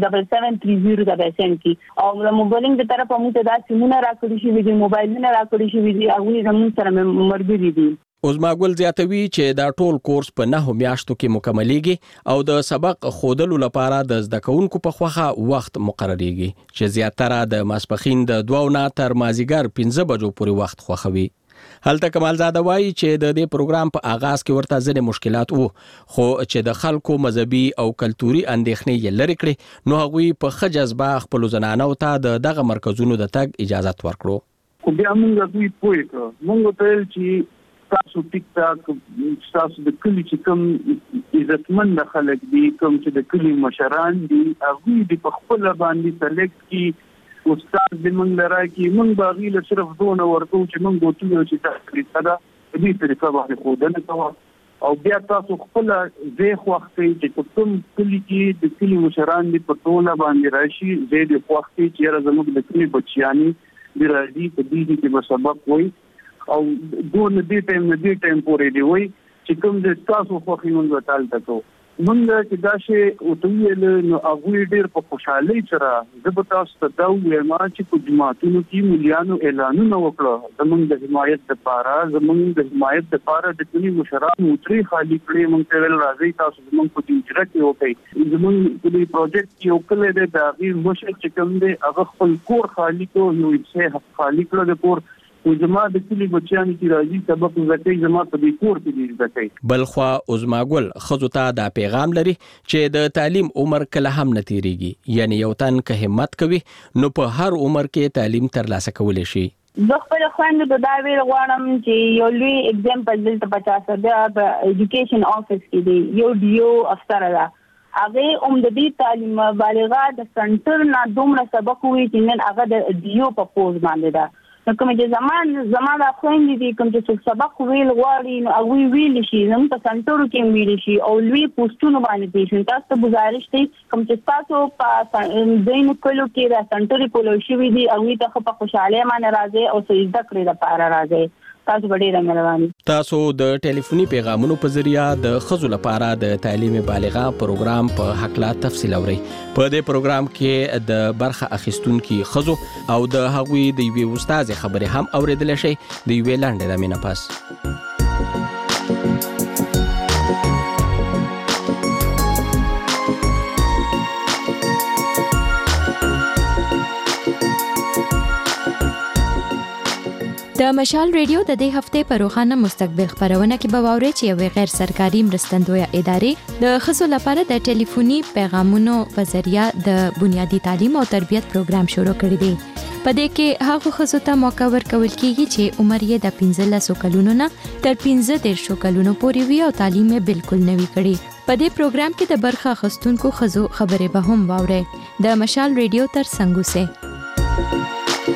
M: 7730 د بسن کی او موبایلینګ د طرفه موږ ته دا سیمونه راکړي شي د موبایلونه راکړي شي دي هغه زموږ سره مرګري دي.
X: عظماګل زیاتوي چې دا ټول کورس په 9 میاشتو کې مکملېږي او د سبق خودلو لپاره د زده کوونکو په خوخه وخت مقرریږي چې زیاتره د ماسپخین د 2 نه تر مازیګر 15 بجو پورې وخت خوخوي. هلته کمالزاده وایي چې د دې پروګرام په آغاز کې ورته ځینې مشکلات وو خو چې د خلکو مذهبي او کلتوري اندېښنې یې لرې کړې نو هغوی په ښه جذبه خپلو زنانو ته دغه مرکزونو د تګ اجازت ورکړو.
Y: خو بیا موږ دوی پوه کړو موږ ته ویل چې تاسو ټیک ټاک تاسو د کلی چې کوم عزتمند خلک دي کوم چې د کلی مشران دي هغوی د په خپل باندې سلیکټ کی استاد دې موږ لرا کې موږ باغی له صرف دونه ورکو چې موږ غوښتو چې تاسو دا دې طریقه باندې خودنه کوو او بیا تاسو خپل زه وختي چې کوم کلی کې د کلی مشران دی په ټوله باندې راشي زه د وختي چې زموږ د کلی بچیانی د راځي په دې کې به سبق وي او دون دې ټیم پورې دی وي چې کوم د تاسو خو خینون وتال تکو مونږ چې دا شی او تویل نو هغه ډیر په خوشحالي سره زه تاسو ته دا وایم چې په جماعتونو کې مليانو اعلانونه وکړه زمونږ د حمایت لپاره د کلی مشرانو تری خالی کړی مونږ ته ویل راځي تاسو زمونږ په دې اجرا کې وکړي زمونږ په دې پروجیکټ یو کله د هغه مشر چې کوم دی هغه خپل کور خالی کو یو څه خالی کړو د کور او زما د کلی بچیان چې راځي سبق زکه زما په دې کور کې دي زکه
X: بلخوا عظماګل خزو ته دا پیغام لري چې د تعلیم عمر کله هم نه تیریږي یعنی یو تن که همت کوي نو په هر عمر کې تعلیم ترلاسه کولی شي
M: زه خپل خويندو ته دا ویل غواړم چې یو لوی اگزامپل دلته 50 د ایجوکیشن افیس کې دی یو ډیو افسر ده هغه د تعلیم بالغه د سنټر نه دومره سبق وی چې نن هغه د ډیو په پوز باندې ده کوم چې زمان خويندې دي کوم چې سبق ویل غواړي نو هغه ویل شي نو په سنټرو کې ویل شي او لوی پوسټونو باندې پیشن تاسو ته گزارش دي کوم چې تاسو په دین کولو کې د سنټري کولو شي وي دي هغه ته په خوشاله معنی راځي او سجده کړی لپاره راځي تاسو ډېر مهرباني
X: تاسو د ټلیفوني پیغامونو په ذریعہ د خزو لپاره د تعلیم بالغه پروګرام په حق لا تفصیل اوري په دې پروګرام کې د برخه اخیستونکو خزو او د هغوی د یو استاد خبرې هم اوریدل شي د یو لاندې د مینه پاس
J: د مشال ریډیو د دې هفته په روخانه مستقبل خبرونه کې به واوري چې یو غیر سرکاري مرستندوی ادارې د خصو لپاره د ټلیفوني پیغامونو په ذریعہ د بنیادی تعلیم او تربیت پروګرام شروع کړی دی په دې کې هغه خصو ته موقع ورکول کیږي چې عمر یې د 15 کلونو نه تر 15 کلونو پورې وي او تعلیم یې بالکل نوي کړي په دې پروګرام کې د برخه اخیستونکو خزو خبرې به هم واوري د مشال ریډیو تر څنګه سه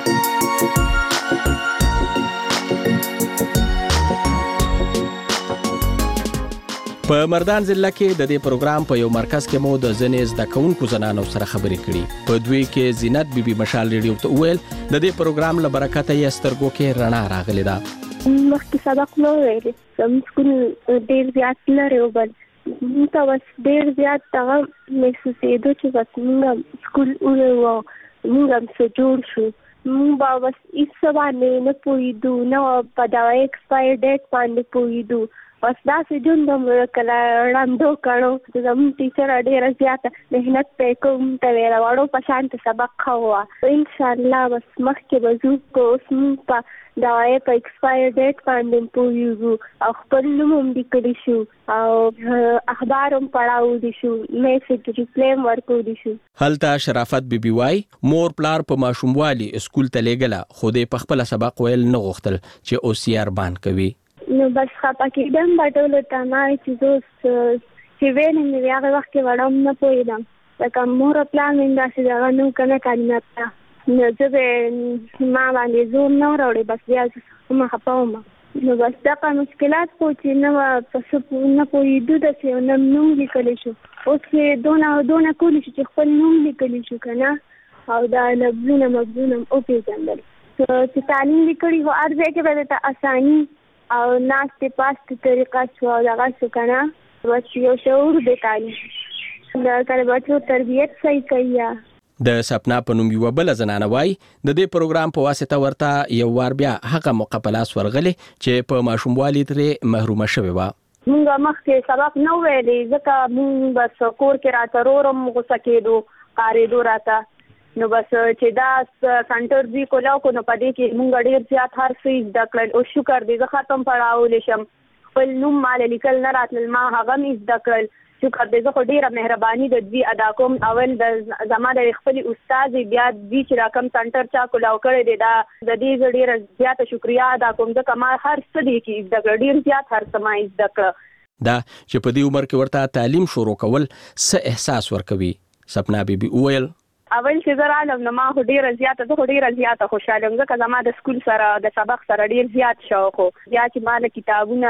X: په مردان ضلع کې د دې پروګرام په یو مرکز کې مو د ځنې زده کوونکو زنانو سره خبرې کړې په دوی کې زینت بیبي مشال ریډیو ته ویل د دې پروګرام له برکته یې سترګو کې رڼا راغلې ده
N: مخکې سبق نو ویل سم سکول ډېر زیات لري او بل موږ اوس ډېر زیات هغه محسوسېدو چې بس موږ سکول وو موږ هم څه جوړ شو موږ به بس هېڅ باندې نه پوهېدو نه په دغه ایکسپایر ډیټ باندې پوهېدو بس داسې ژوند به کله ړانده کړو زموږ ټیچر ډېره زیاته محنت پرې کوم ته ویله وړو په شان ته سبق ښه وه انشاءالله بس مخکې به ځو که اوس موږ په دغه په ایکسپایر ډیټ باندې پوهېږو او خپل نوم هم لیکلی شو او اخبار هم پړاولی شو میسج ریپلی هم ورکولی شو
X: هلته شرافت بیبي وای مور پلار په ماشوموالي اسکول ته لیږله خو دې په خپله سبق ویل نه غوښتل چې اوس یې ارمان کوي
N: نو بس خپه کېدم به ټولو ته ما چې زه چې ویلې مې هغه وخت کې وړم نه پوهېدم لکه مور او پلار مې داسې دغه نه و که نه تعلیمات ته نو زه به ما باندې زور نه راوړې بس بیا زه خپه وم نو بس دغه مشکلات خو چې نه په څه نه پوهېدو داسې یو نوم لیکلی شو اوس چې دونه کولی شو چې خپل نوم لیکلی شو که نه او دا لفظونه مفظونه وپېژندل چې تعلیم دې کړي خو هر ځای کې به درته اساني او ناستې پاستې طریقه شو او دغه شو که نه بس یو شعور دی تعلیم د کله بچو تربیت صحیح کوي
X: د سپنا په نوم یوه بله زنانه وایي د دې پروګرام په واسطه ورته یو وار بیا هغه موقع په لاس ورغلې چې په ماشوموالي ترې محرومه شوې وه
N: مونږ مخکې سبق نه ویلی ځکه مونږ بس کور کې راته رورم غوسه کېدو قارېدو راته نو بس چې دا سنټر دی کولاو کو نو پدې کې مونږ ډېر زیات هر څه زده کړل او شکر دې زه ختم پړاولی شم خپل نوم مال لیکل نه راتلل ما هغه مې زده کړل شکر دې زه خو ډېره مهرباني د دوی ادا کوم اول د زما د خپلې استادې بیا دوی چې را کوم سنټر چا کولاو کړی دی دا د دې زه ډېره زیاته شکریا ادا کوم ځکه ما هر څه دی کې زده کړه ډېر زیات هر څه ما زده کړه
X: دا چې په دې عمر کې ورته تعلیم شروع کول څه احساس ورکوي سپنا بیبي وویل
M: اول چې زه رالم نو ما خو ډیره زیاته خوشاله یم ځکه زما د سکول سره د سبق سره ډیر زیات شوق و. بیا چې ما له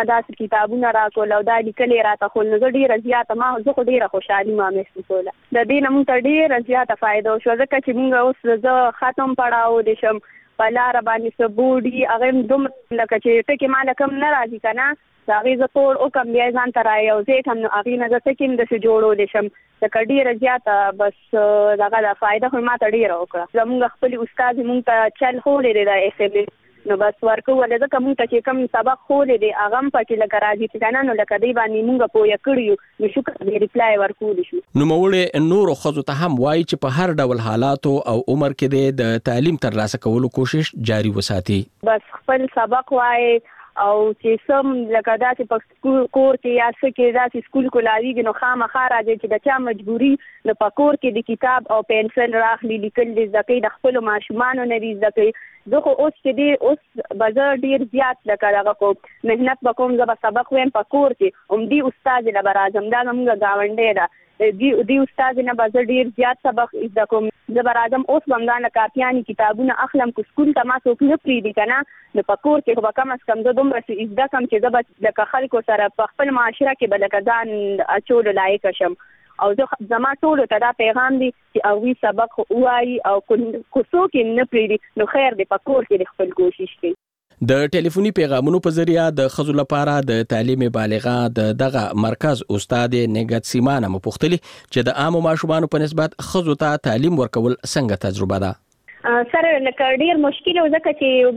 M: کتابونه راکول او دا لیکلې راته خو نو زه ډیره زیاته زه خو ډیره خوشحالي ما محسوسوله. د دې نه موږ ته ډیره زیاته فایده وشوه ځکه چې موږ اوس زه ختم پړاو دي شم په لاره باندې سبوډي هغه دومره لکه چې ټکي ما لکم نه راځي که نه د هغې زه ټول وکړم بیا یې ځان ته رایوځې کړم نو هغې نه زه ټکي هم داسې جوړولی شم لکه ډېره زیاته بس دغه ده فایده خو ما ته ډېره وکړه. زمونږ خپلې استاد مونږ ته چل ښولی دی د اس ام اس نو بس ورکولی ځکه مونږ ته چې کوم سبق ښولی دی هغه هم پکې لکه راځي چې که نه نو لکه دی باندې مونږ پویه کړي یو نو شکر دی ریپلای ورکولی شو.
X: نوموړې نورو ښځو ته هم وایي چې په هر ډول حالاتو او عمر کې د تعلیم ترلاسه کولو کوشش جاري وساتي.
M: بس خپل سبق وایي او چې سم لکه داسې په کور کې یا څه کې داسې سکول کولاویږي نو خامخا راځي چې د چا مجبوري نو په کور کې د کتاب او پنسل راخلي لیکل دې زده کوي د خپلو ماشومانو نه دې زده کوي. زه خو اوس چې دی اوس به زه ډېر زیات لکه دغه کوم محنت به کوم زه به سبق ویم په کور کې همدې استاد نه به راځم دا زموږ ګاونډی ده دی استاد نه به زه ډېر زیات سبق زده کوم زه به راځم اوس به همدا نه کاپیانې کتابونه اخلم که سکول ته ما څوک نه پرېږدي که نه نو په کور کې خو به کم از کم زه دومره زده کړم چې زه به لکه خلکو سره په خپل معاشره کې به لکه ځان اچولو لایقه شم. او زما ټولو ته دا پیغام دی چې هغوی سبق ووایي او که څوک یې نه پرېږدي نو خیر دی په کور کې د خپل کوشش کوي.
X: د ټلیفوني پیغامونو په ذریعہ د ښځو لپاره د تعلیم بالغه د دغه مرکز استاد نګت سیمانه مپوښتلي چې د عامو ماشومانو په نسبت ښځو ته تعلیم ورکول څنګه تجربه ده؟
M: سره لکه ډیر مشکل و ځکه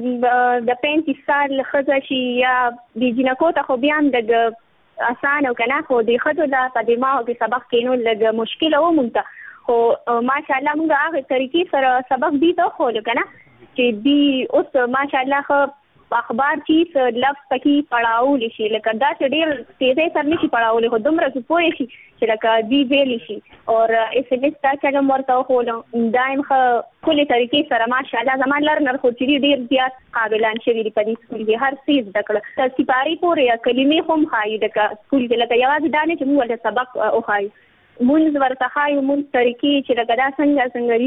M: چې د 35 سال ښځه شي یا د جنکو ته خو بیا هم لږ اسانه و که نه خو د ښځو له په دماغو کې سبق کینول لږ مشکله و مونږ ته خو ماشاءالله مونږ هغې طریقې سره سبق دي ته وښولو که نه چې دی اوس ماشاءالله ښه اخبار چیز لفظ پکې پړاولی شي لکه دا چې ډېر تیزۍ سره نه شي پړاولی خو دومره چې پوه شي چې لکه دی ویلی شي اور اس ام اس دا چلم ورته وښولم دا هم ښه ښکلې طریقې سره ماشاءالله زما لرنر خو چې ډېر زیات قابلان شوي دي په دې سکول کې هر څه زده کړه تر سپارې پورې یا کلمې خو هم ښایي لکه سکول کې لکه یوازې دا نه چې موږ ورته سبق وښایو مونځ ورته ښایو مونځ طریقې چې لکه دا څنګه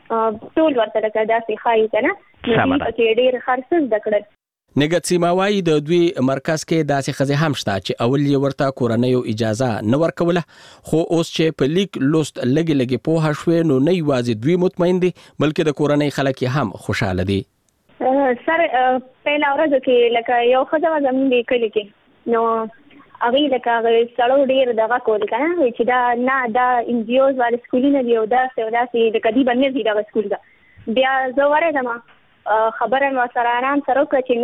M: وي ټول ورته لکه داسې ښایي که نه نو دوی پکې ډېر هر څه زده کړل.
X: نګت سیما وایي د دوی مرکز کې داسې ښځې هم شته چې اول یې ورته کورنیو اجازه نه ورکوله خو اوس چې په لیک لوست لږې پوهه شوې نو نه یوازې دوی مطمئن دي بلکې د کورنۍ خلک هم خوشحاله دي.
M: سر پهله ورځو کې لکه یو ښځه وه زموږ د کلي کې نو هغې لکه سړو ډېر دغه کول که نه چې دا نه دا انجیوز والا سکولونه دي او داسې لکه دوی به نه ځي دغه سکول ته بیا زه ورېدم خبره مې ورسره آرام سره وکړه چې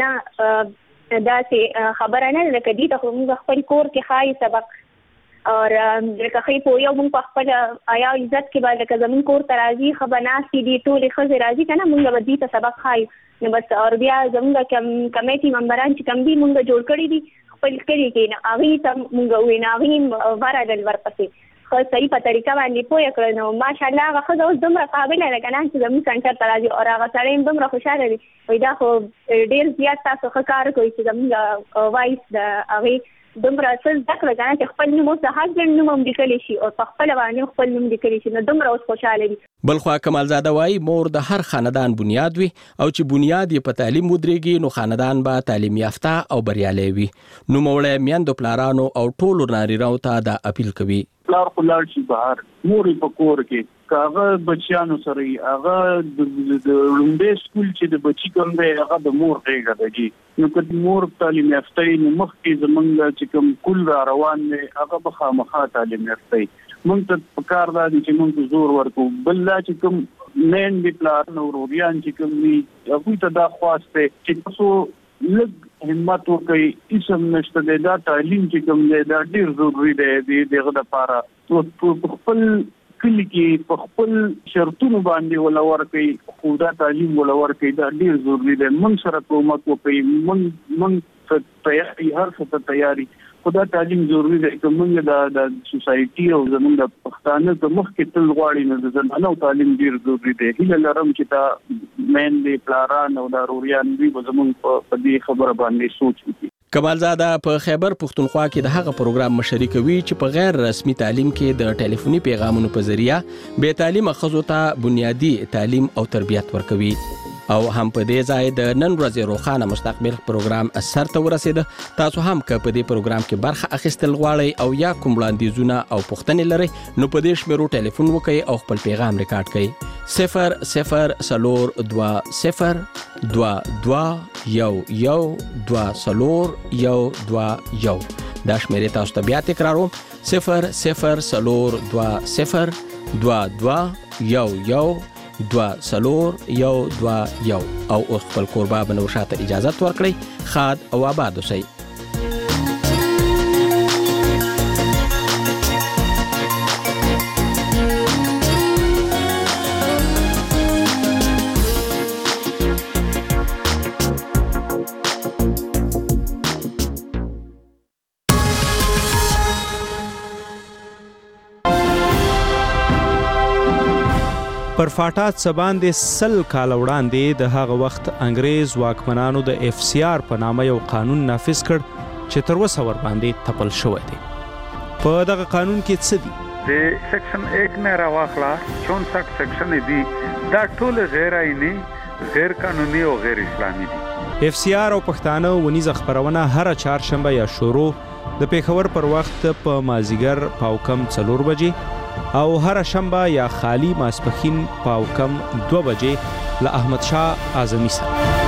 M: نه داسې خبره نه ده لکه دې ته خو موږ خپل کور کې ښایي سبق اور لکه ښې پوهیو موږ په خپل حیا او عزت کې به لکه زموږ کور ته راځي ښه به ناستې دي ټولې ښځې راځي که نه موږ به دې ته سبق ښایو نو بس اور بیا زموږ کمیټي ممبران چې کوم دي موږ جوړ کړي دي خپل کلي کې نه هغې ته موږ ووایو نو هغې ورغلل ورپسې صحیح په طریقه باندې پوه کړل نو ماشاءالله هغه ښځه اوس دومره قابله ده که نه چې زموږ سنټر ته راځي او هغه سړی هم دومره خوشحاله دی وایي دا خو ډېر زیات تاسو ښه کار کوئ چې زموږ وایس د هغې دومره څه زده کړه که نه چې خپل نوم اوس د هسبنډ نوم هم لیکلی شي او په خپله باندې خپل نوم لیکلی شي نو دومره اوس خوشحاله دي.
X: بلخوا کمالزاده وایي مور د هر خاندان بنیاد وي او چې بنیاد یې په تعلیم ودرېږي نو خاندان به تعلیم یافته او بریالی وي. نوموړی میندو پلارانو او ټولو نارینه‌و ته دا اپیل کوي
Y: پلار خو لاړ شي بهر مور یې په کور کې که هغه بچیانو سره وي هغه د لومړی سکول چې د بچي کوم دی هغه د مور غېږه ده جي نو که مور تعلیم یافته وي نو مخکې زموږ چې کوم کول را روان دی هغه به خامخا تعلیم یافته وي موږ ته پکار دا دي چې موږ زور ورکړو بل دا چې کوم میندې پلارونه وروریان چې کوم وي هغوی ته دا خواست دی چې تاسو لږ همت وکړئ اسم نشته دی دا تعلیم چې کوم دی دا ډېر ضروري دی دغه دپاره په خپل کلي کې په خپل شرطونو باندې ولا ورکړئ خو دا تعلیم ولا ورکړئ دا ډېر ضروري دی موږ سره کومک وکړئ موږ تیاری هر څه ته تیاری خو دا تعلیم ضروري دی که موږ د سوسایټي او زموږ د پښتانه د مخکې تل غواړي نو د زنانو تعلیم ډېر ضروري دی هیله لرم چې دا میندې پلاران او دا وروریان دوی به زموږ په دې خبره باندې سوچ وکړي.
X: کمالزاده په خیبر پښتونخوا کې د هغه پروګرام مشري کوي چې په غیر رسمي تعلیم کې د ټلیفوني پیغامونو په ذریعہ به تعلیمه ښځو ته بنیادی تعلیم او تربیت ورکوي. او هم په دې ځای د نن ورځې روخانه مستقبل پروګرام اثر ته ورسید. تاسو هم که په دې پروګرام کې برخه اخیستل غواړئ او یا کوم وړاندیزونه او پوښتنې لرئ نو په دې شمیرو ټلیفون وکړئ او خپل پیغام ریکارډ کړئ. 00222 دا شمیرې تاسو ته بیا تکراروم 00222 او خپل کوربه بنوشا ته اجازه ورکړئ. خاد او آباد اوسئ.
A: پر فاټات سباندې 100 کال وړاندې د هغه وخت انګريز واکمنانو د FCR په نامه یو قانون نافذ کړ چې تر اوسه ور باندې تپل شوی دی. په دغه قانون کې څه دي؟
O: د سیکشن 1 نه راوخلا 64 سیکشن دي دا ټول غیر آئینی، غیر قانوني او غیر اسلامي دي.
A: FCR او پښتانه ونیزه خبرونه هر چهارشنبه یا شروع د پیښور پر وخت په مازیګر پاوکم 4 بجې او هر شنبه یا خالی ماسپخین پاوکم 2 بجې له احمد شاه اعظمي سره.